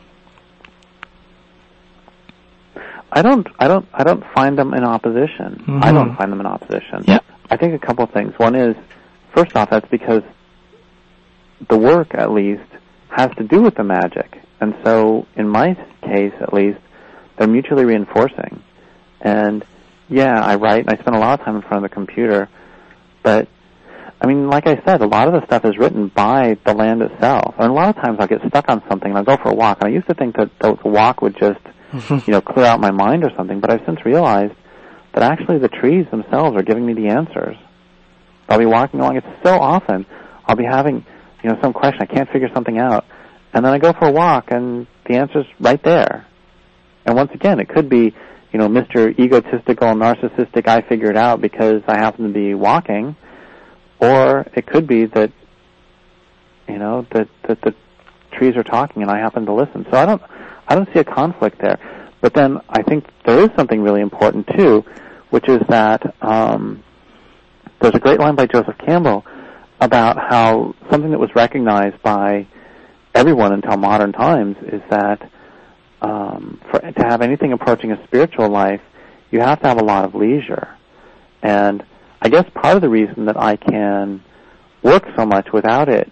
I don't find them in opposition. Mm-hmm. I don't find them in opposition. Yeah. I think a couple of things. One is, first off, that's because the work, at least, has to do with the magic. And so, in my case, at least, they're mutually reinforcing. And, yeah, I write, and I spend a lot of time in front of the computer, but, like I said, a lot of the stuff is written by the land itself. And a lot of times I'll get stuck on something, and I'll go for a walk, and I used to think that the walk would just, clear out my mind or something, but I've since realized that actually the trees themselves are giving me the answers. I'll be walking along. It's so often I'll be having, some question. I can't figure something out. And then I go for a walk, and the answer's right there. And once again, it could be, Mr. Egotistical, narcissistic, I figure it out because I happen to be walking. Or it could be that, that the trees are talking and I happen to listen. So I don't see a conflict there. But then I think there is something really important, too, which is that there's a great line by Joseph Campbell about how something that was recognized by everyone until modern times is that to have anything approaching a spiritual life, you have to have a lot of leisure. And I guess part of the reason that I can work so much without it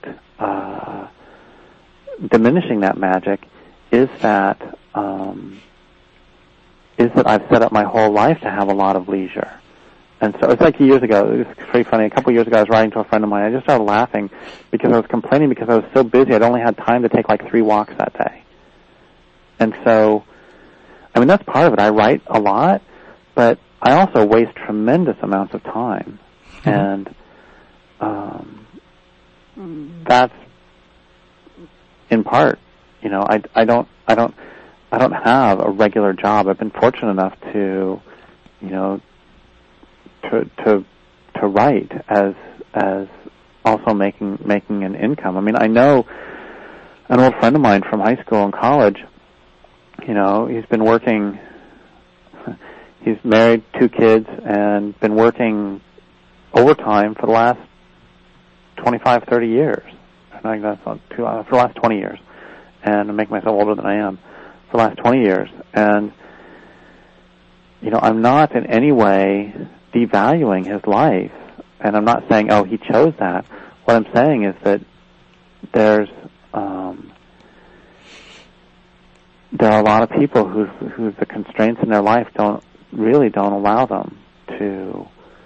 diminishing that magic is that I've set up my whole life to have a lot of leisure. And so it's like years ago, it was pretty funny, a couple of years ago I was writing to a friend of mine, I just started laughing because I was complaining because I was so busy I'd only had time to take 3 walks that day. And so, that's part of it. I write a lot, but I also waste tremendous amounts of time, and that's in part, I don't have a regular job. I've been fortunate enough to write as also making an income. I mean, I know an old friend of mine from high school and college. He's been working. He's married, 2 kids, and been working overtime for the last 25, 30 years. I think that's not too long, for the last 20 years. And I make myself older than I am. For the last 20 years. And, I'm not in any way devaluing his life. And I'm not saying, he chose that. What I'm saying is that there are a lot of people who the constraints in their life don't allow them to,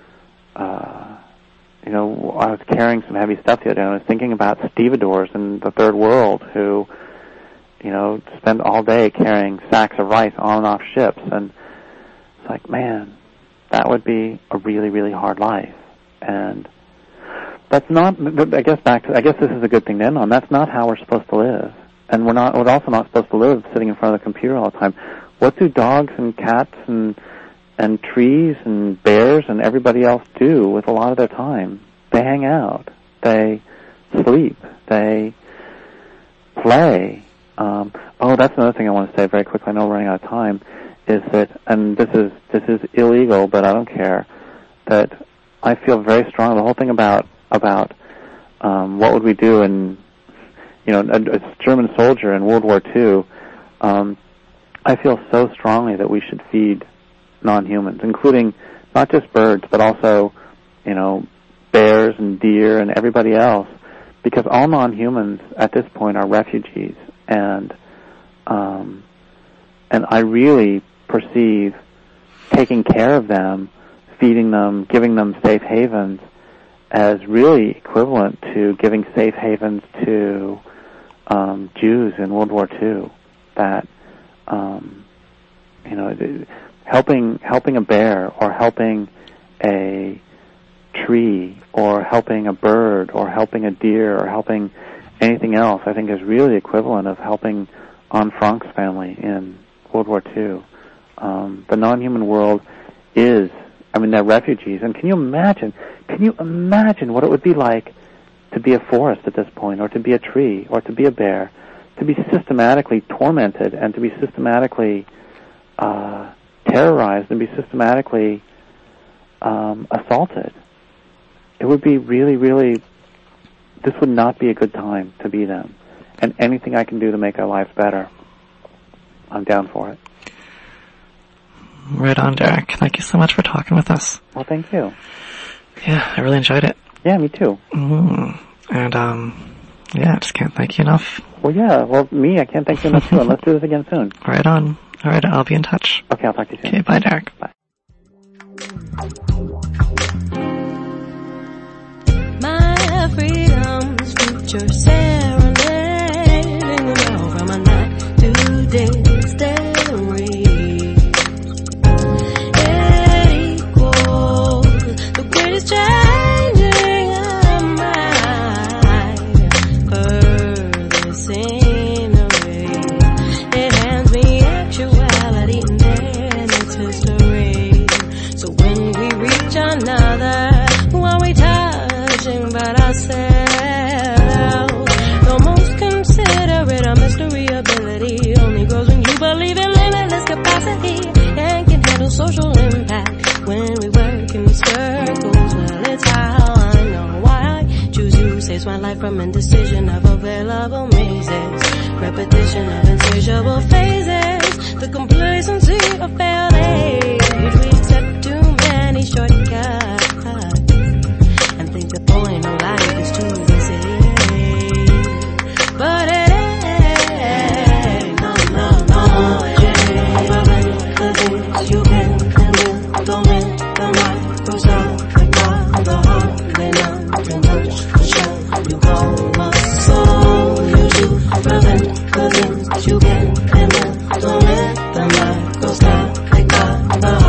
I was carrying some heavy stuff the other day, and I was thinking about stevedores in the third world who, spend all day carrying sacks of rice on and off ships, and it's like, man, that would be a really, really hard life. And that's not, I guess this is a good thing to end on. That's not how we're supposed to live. And we're also not supposed to live sitting in front of the computer all the time. What do dogs and cats and trees and bears and everybody else do with a lot of their time? They hang out. They sleep. They play. That's another thing I want to say very quickly. I know we're running out of time. Is that, and this is illegal, but I don't care, that I feel very strongly, the whole thing about what would we do in, a German soldier in World War II, I feel so strongly that we should feed non-humans, including not just birds, but also, bears and deer and everybody else, because all non-humans at this point are refugees, and I really perceive taking care of them, feeding them, giving them safe havens as really equivalent to giving safe havens to Jews in World War II. That helping a bear or helping a tree or helping a bird or helping a deer or helping anything else, I think is really equivalent of helping Anne Frank's family in World War II. The non-human world is, they're refugees. And can you imagine what it would be like to be a forest at this point, or to be a tree, or to be a bear, to be systematically tormented and to be systematically terrorized and be systematically assaulted? It would be really, really, this would not be a good time to be them. And anything I can do to make their lives better, I'm down for it. Right on, Derek. Thank you so much for talking with us. Well, thank you. Yeah, I really enjoyed it. Yeah, me too. And, I just can't thank you enough. Well, I can't thank you enough too, and let's do this again soon. Right on. All right, I'll be in touch. Okay, I'll talk to you soon. Okay, bye, Derek. Bye. My freedom's future serenading now from a night to distillery. It equals the greatest changing of my further scenery. It hands me actuality and then its history. So when we reach another, while we touching but ourselves, the most considerate of mystery ability only grows when you believe in limitless capacity and can handle social impact when we work in circles. Well, it's how I know why I choose you. Saves my life from indecision of available mazes, repetition of insatiable phases, the complacency of failed age. We accept too many shortcuts and think the point of life is too easy. But it ain't, no, it ain't. The things you can and will, don't let the light goes out like the heart, they nothing touch the shell. You call my soul, you do prevent the things you can and will, don't let the light goes out like the heart.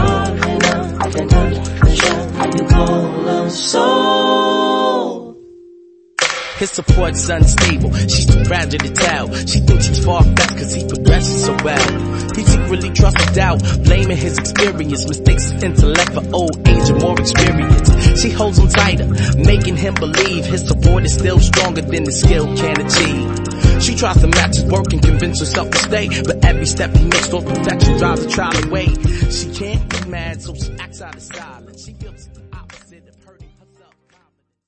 his support's unstable. She's too fragile to tell. She thinks he's far-fetched cause he progresses so well. He secretly trusts her doubt, blaming his experience, mistakes his intellect for old age and more experience. She holds him tighter, making him believe his support is still stronger than the skill can achieve. She tries to match his work and convince herself to stay, but every step he makes towards perfection drives the child away. She can't get mad, so she acts out of silence. She feels